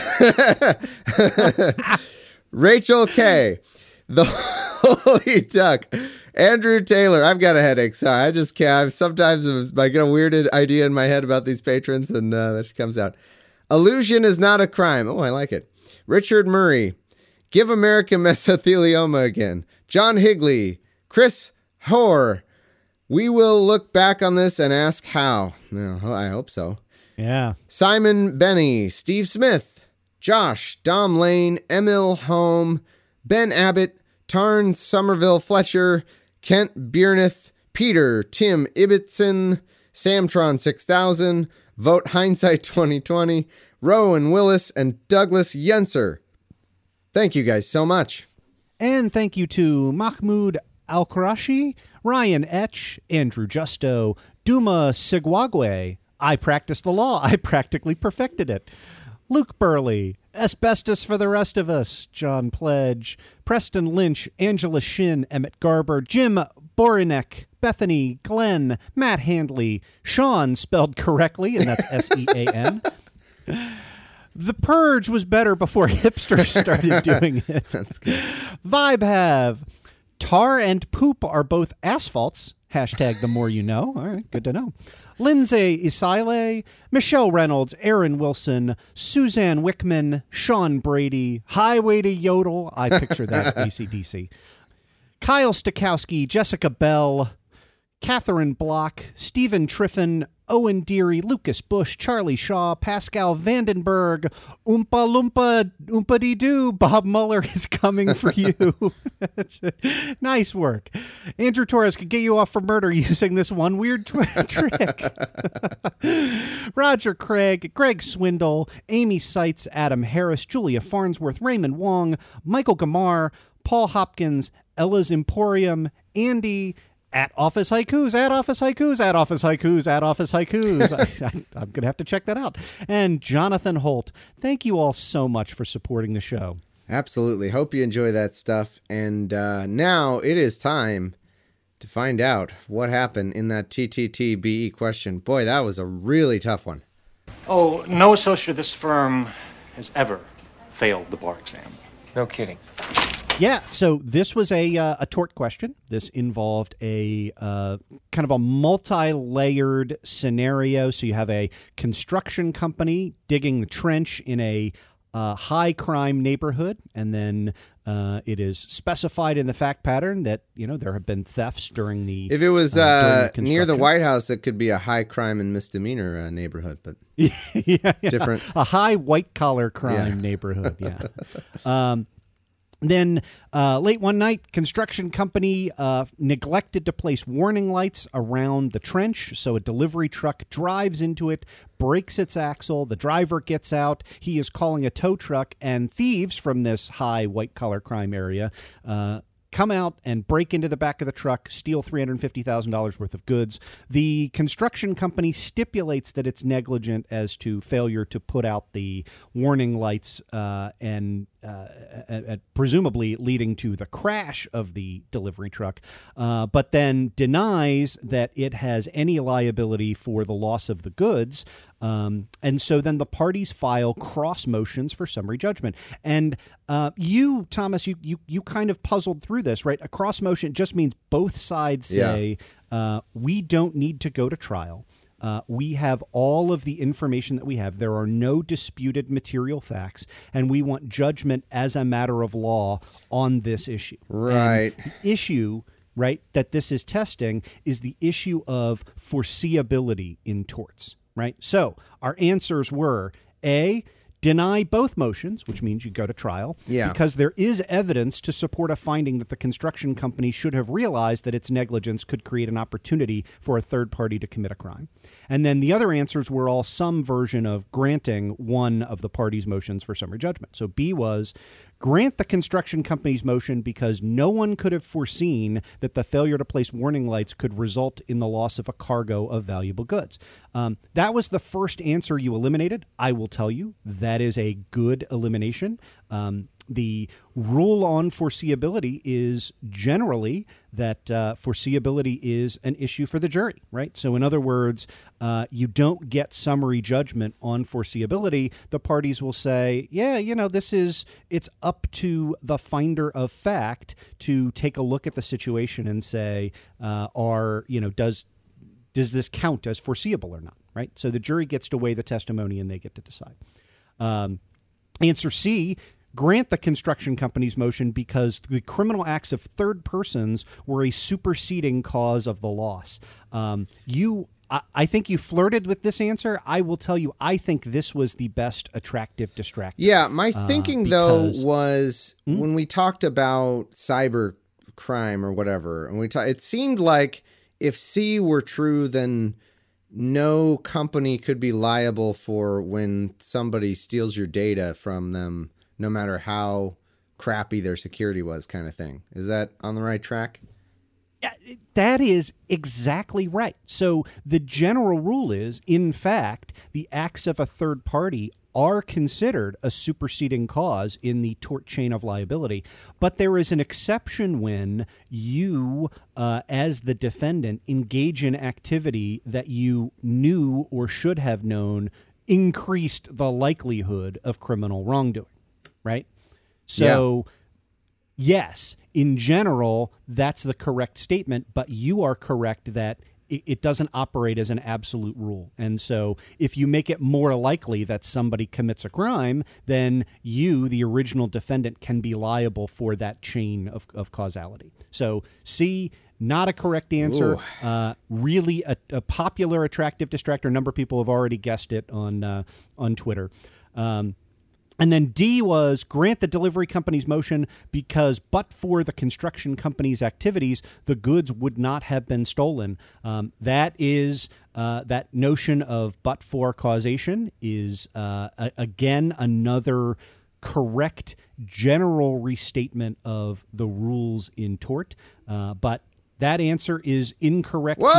Speaker 8: Rachel K. The Holy Duck. Andrew Taylor. I've got a headache. Sorry, I just can't. Sometimes I get a weird idea in my head about these patrons, and uh, that comes out. Illusion is not a crime. Oh, I like it. Richard Murray. Give America mesothelioma again. John Higley. Chris Hoare. We will look back on this and ask how. Oh, I hope so.
Speaker 9: Yeah.
Speaker 8: Simon Benny. Steve Smith. Josh. Dom Lane. Emil Holm. Ben Abbott. Tarn Somerville Fletcher. Kent Bierneth. Peter. Tim Ibbotson. Samtron six thousand. Vote Hindsight twenty twenty. Rowan Willis and Douglas Yenser. Thank you guys so much.
Speaker 9: And thank you to Mahmoud Al-Qurashi, Ryan Etch, Andrew Justo, Duma Sigwagwe. I practiced the law. I practically perfected it. Luke Burley, Asbestos for the Rest of Us, John Pledge, Preston Lynch, Angela Shin, Emmett Garber, Jim Borinek, Bethany, Glenn, Matt Handley, Sean spelled correctly, and that's S E A N. The Purge was better before hipsters started doing it.
Speaker 8: That's good.
Speaker 9: Vibe have. Tar and poop are both asphalts. Hashtag the more you know. All right, good to know. Lindsay Isaile, Michelle Reynolds, Aaron Wilson, Suzanne Wickman, Sean Brady, Highway to Yodel. I picture that A C D C. Kyle Stokowski, Jessica Bell, Catherine Block, Stephen Triffin, Owen Deary, Lucas Bush, Charlie Shaw, Pascal Vandenberg, Oompa Loompa, Oompa Dee Doo, Bob Mueller is coming for you. Nice work. Andrew Torres could get you off for murder using this one weird tw- trick. Roger Craig, Greg Swindle, Amy Seitz, Adam Harris, Julia Farnsworth, Raymond Wong, Michael Gamar, Paul Hopkins, Ella's Emporium, Andy, At Office Haikus, at Office Haikus, at Office Haikus, at Office Haikus. I, I, I'm going to have to check that out. And Jonathan Holt, thank you all so much for supporting the show.
Speaker 8: Absolutely. Hope you enjoy that stuff. And uh, now it is time to find out what happened in that T T T B E question. Boy, that was a really tough one.
Speaker 11: Oh, no associate of this firm has ever failed the bar exam.
Speaker 2: No kidding.
Speaker 9: Yeah, so this was a uh, a tort question. This involved a uh, kind of a multi-layered scenario. So you have a construction company digging the trench in a uh, high-crime neighborhood, and then uh, it is specified in the fact pattern that, you know, there have been thefts during the
Speaker 8: If it was
Speaker 9: uh,
Speaker 8: uh,
Speaker 9: the
Speaker 8: near the White House, it could be a high-crime and misdemeanor uh, neighborhood, but
Speaker 9: yeah, yeah,
Speaker 8: different.
Speaker 9: A high white-collar crime
Speaker 8: yeah.
Speaker 9: neighborhood, yeah. um, Then uh, late one night, construction company uh, neglected to place warning lights around the trench. So a delivery truck drives into it, breaks its axle. The driver gets out. He is calling a tow truck, and thieves from this high white-collar crime area uh, come out and break into the back of the truck, steal three hundred fifty thousand dollars worth of goods. The construction company stipulates that it's negligent as to failure to put out the warning lights uh, and uh, and, and presumably leading to the crash of the delivery truck, uh, but then denies that it has any liability for the loss of the goods. Um, and so then the parties file cross motions for summary judgment. And uh, you, Thomas, you, you you kind of puzzled through this, right? A cross motion just means both sides say, yeah. uh, we don't need to go to trial. Uh, we have all of the information that we have. There are no disputed material facts, and we want judgment as a matter of law on this issue.
Speaker 8: Right.
Speaker 9: And the issue, right, that this is testing is the issue of foreseeability in torts, right? So our answers were, A, deny both motions, which means you go to trial,
Speaker 8: yeah.
Speaker 9: because there is evidence to support a finding that the construction company should have realized that its negligence could create an opportunity for a third party to commit a crime. And then the other answers were all some version of granting one of the parties' motions for summary judgment. So B was grant the construction company's motion because no one could have foreseen that the failure to place warning lights could result in the loss of a cargo of valuable goods. Um, that was the first answer you eliminated. I will tell you that is a good elimination. Um, the rule on foreseeability is generally that uh, foreseeability is an issue for the jury, right? So in other words, uh, you don't get summary judgment on foreseeability. The parties will say, yeah, you know, this is, it's up to the finder of fact to take a look at the situation and say, uh, are, you know, does, does this count as foreseeable or not, right? So the jury gets to weigh the testimony and they get to decide. Um, answer C, grant the construction company's motion because the criminal acts of third persons were a superseding cause of the loss. Um, you, I, I think you flirted with this answer. I will tell you, I think this was the best attractive distractor.
Speaker 8: Yeah, my thinking, uh, because, though, was hmm? when we talked about cyber crime or whatever, and we ta- it seemed like if C were true, then no company could be liable for when somebody steals your data from them, no matter how crappy their security was, kind of thing. Is that on the right track?
Speaker 9: Yeah, that is exactly right. So the general rule is, in fact, the acts of a third party are considered a superseding cause in the tort chain of liability. But there is an exception when you, uh, as the defendant, engage in activity that you knew or should have known increased the likelihood of criminal wrongdoing. Right? So, yeah. Yes, in general, that's the correct statement, but you are correct that it, it doesn't operate as an absolute rule. And so if you make it more likely that somebody commits a crime, then you, the original defendant, can be liable for that chain of, of causality. So C, not a correct answer. Uh, really a, a popular attractive distractor. A number of people have already guessed it on, uh, on Twitter. Um, And then D was grant the delivery company's motion because but for the construction company's activities, the goods would not have been stolen. Um, that is uh, that notion of but for causation is, uh, a, again, another correct general restatement of the rules in tort. Uh, but that answer is incorrect
Speaker 8: Whoa!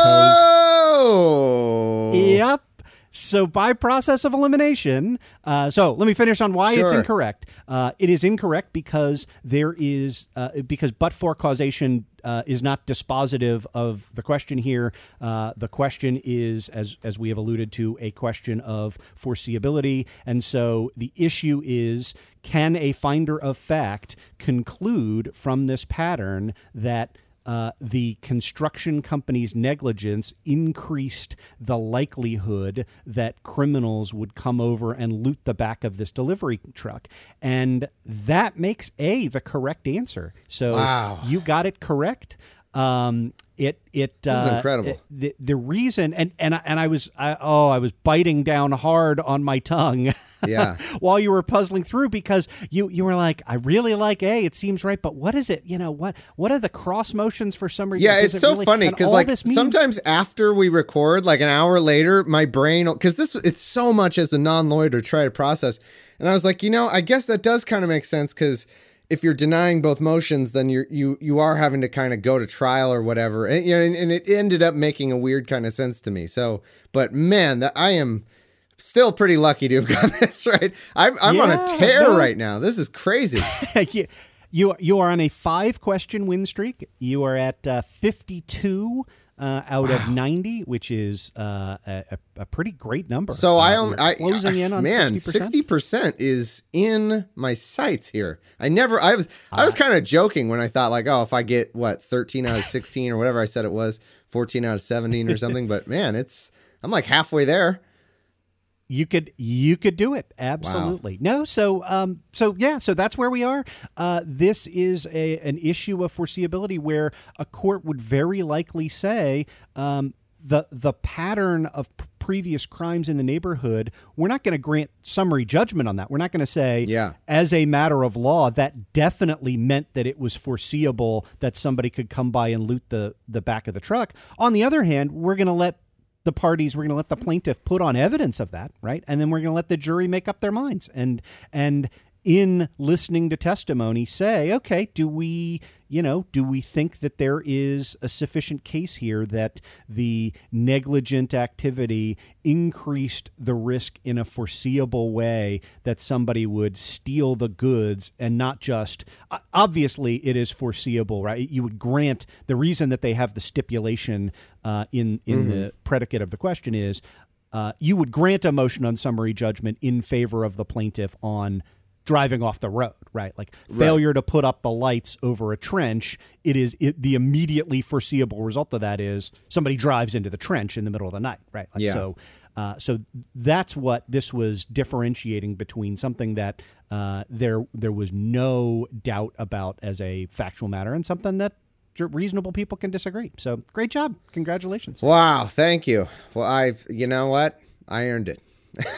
Speaker 9: here because... Yep. So by process of elimination, uh, so let me finish on why
Speaker 8: sure.
Speaker 9: it's incorrect. Uh, it is incorrect because there is uh, because but for causation uh, is not dispositive of the question here. Uh, the question is, as as we have alluded to, a question of foreseeability, and so the issue is: can a finder of fact conclude from this pattern that Uh, the construction company's negligence increased the likelihood that criminals would come over and loot the back of this delivery truck? And that makes A the correct answer. So
Speaker 8: wow.
Speaker 9: you got it correct. Um, it it
Speaker 8: this is
Speaker 9: uh,
Speaker 8: incredible.
Speaker 9: It, the, the reason and and I, and I was I, oh I was biting down hard on my tongue.
Speaker 8: Yeah.
Speaker 9: While you were puzzling through because you you were like, I really like A, it seems right, but what is it? You know, what what are the cross motions for some reason?
Speaker 8: Yeah, it's it so really, funny because like means- sometimes after we record, like an hour later, my brain, because this it's so much as a non-lawyer to try to process, and I was like, you know, I guess that does kind of make sense because if you're denying both motions, then you're, you you are having to kind of go to trial or whatever. And, you know, and, and it ended up making a weird kind of sense to me. So, but man, that I am still pretty lucky to have got this right. I'm, I'm yeah, on a tear no. right now. This is crazy.
Speaker 9: you, you, you are on a five question win streak. You are at uh, fifty-two uh, out wow. of ninety, which is uh, a, a pretty great number.
Speaker 8: So uh, I only I
Speaker 9: closing I, in on
Speaker 8: man,
Speaker 9: sixty percent.
Speaker 8: sixty percent is in my sights here. I never I was I was uh, kind of joking when I thought like, oh, if I get what thirteen out of sixteen or whatever I said it was, fourteen out of seventeen or something, but man, it's I'm like halfway there.
Speaker 9: You could you could do it. Absolutely. Wow. No, so um so yeah, so that's where we are. Uh this is a an issue of foreseeability where a court would very likely say um the the pattern of p- previous crimes in the neighborhood, we're not going to grant summary judgment on that. We're not going to say
Speaker 8: yeah.
Speaker 9: as a matter of law that definitely meant that it was foreseeable that somebody could come by and loot the the back of the truck. On the other hand, we're going to let the parties, we're going to let the plaintiff put on evidence of that, right? And then we're going to let the jury make up their minds. And and in listening to testimony, say, okay, do we, you know, do we think that there is a sufficient case here that the negligent activity increased the risk in a foreseeable way that somebody would steal the goods and not just, obviously it is foreseeable, right? You would grant the reason that they have the stipulation uh, in, in mm-hmm. the predicate of the question is uh, you would grant a motion on summary judgment in favor of the plaintiff on driving off the road, right? Like failure right. to put up the lights over a trench. It is it, the immediately foreseeable result of that is somebody drives into the trench in the middle of the night, right? Like,
Speaker 8: yeah.
Speaker 9: So, uh, so that's what this was differentiating between something that uh, there there was no doubt about as a factual matter and something that reasonable people can disagree. So great job, congratulations!
Speaker 8: Wow, thank you. Well, I, you know what, I earned it.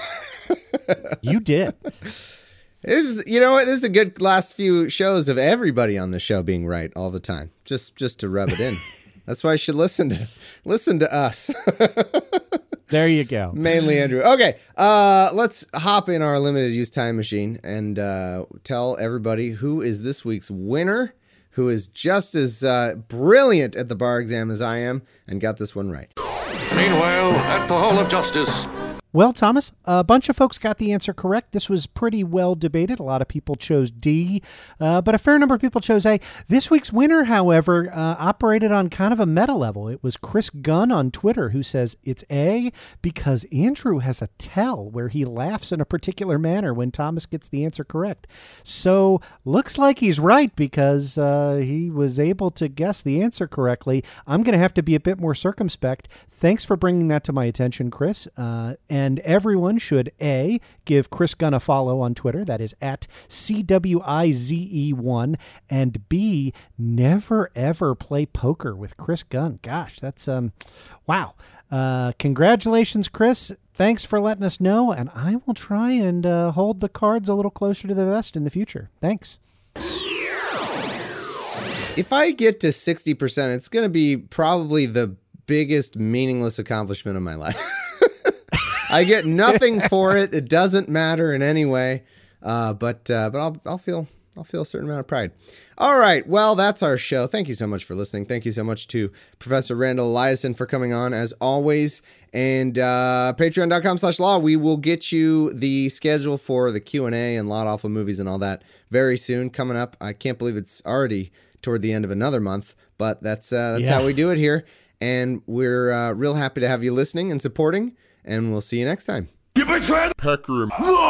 Speaker 9: You did.
Speaker 8: This is, you know what? This is a good last few shows of everybody on the show being right all the time, just just to rub it in. That's why I should listen to listen to us.
Speaker 9: There you go.
Speaker 8: Mainly Andrew. Okay, uh, let's hop in our limited use time machine and uh, tell everybody who is this week's winner, who is just as uh, brilliant at the bar exam as I am and got this one right.
Speaker 12: Meanwhile, at the Hall of Justice.
Speaker 9: Well, Thomas, a bunch of folks got the answer correct. This was pretty well debated. A lot of people chose D, uh, but a fair number of people chose A. This week's winner, however, uh, operated on kind of a meta level. It was Chris Gunn on Twitter who says it's A because Andrew has a tell where he laughs in a particular manner when Thomas gets the answer correct. So looks like he's right because uh, he was able to guess the answer correctly. I'm going to have to be a bit more circumspect. Thanks for bringing that to my attention, Chris. Uh, and everyone should, A, give Chris Gunn a follow on Twitter. That is at C W I Z E one. And B, never, ever play poker with Chris Gunn. Gosh, that's, um, wow. Uh, congratulations, Chris. Thanks for letting us know. And I will try and uh, hold the cards a little closer to the vest in the future. Thanks.
Speaker 8: If I get to sixty percent, it's going to be probably the biggest meaningless accomplishment of my life. I get nothing for it. It doesn't matter in any way. Uh, but uh, but I'll I'll feel I'll feel a certain amount of pride. All right. Well, that's our show. Thank you so much for listening. Thank you so much to Professor Randall Eliason for coming on as always. And uh, patreon.com slash law. We will get you the schedule for the Q and A and Lot Awful Movies and all that very soon coming up. I can't believe it's already toward the end of another month, but that's uh, that's yeah. how we do it here. And we're uh, real happy to have you listening and supporting, and we'll see you next time.
Speaker 12: You betrayed Pecker.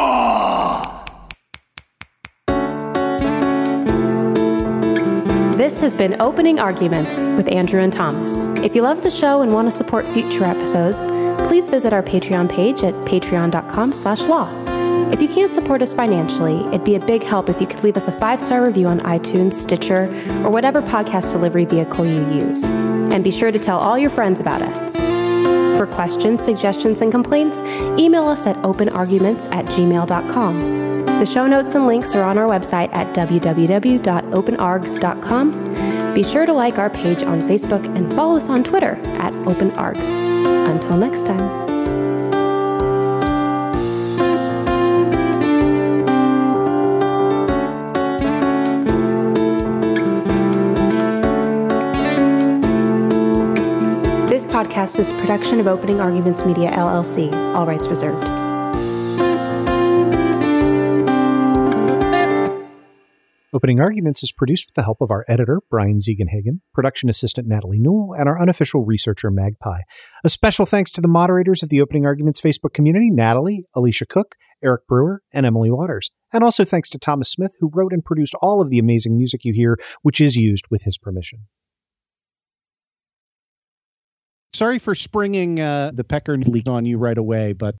Speaker 7: This has been Opening Arguments with Andrew and Thomas. If you love the show and want to support future episodes, please visit our Patreon page at patreon.com slash law. If you can't support us financially, it'd be a big help if you could leave us a five-star review on iTunes, Stitcher, or whatever podcast delivery vehicle you use. And be sure to tell all your friends about us. For questions, suggestions, and complaints, email us at openarguments at gmail dot com. The show notes and links are on our website at w w w dot open args dot com. Be sure to like our page on Facebook and follow us on Twitter at openargs. Until next time. Podcast is a production of Opening Arguments Media, L L C. All rights reserved.
Speaker 9: Opening Arguments is produced with the help of our editor, Brian Ziegenhagen, production assistant, Natalie Newell, and our unofficial researcher, Magpie. A special thanks to the moderators of the Opening Arguments Facebook community, Natalie, Alicia Cook, Eric Brewer, and Emily Waters. And also thanks to Thomas Smith, who wrote and produced all of the amazing music you hear, which is used with his permission. Sorry for springing uh, the Pecker leak on you right away, but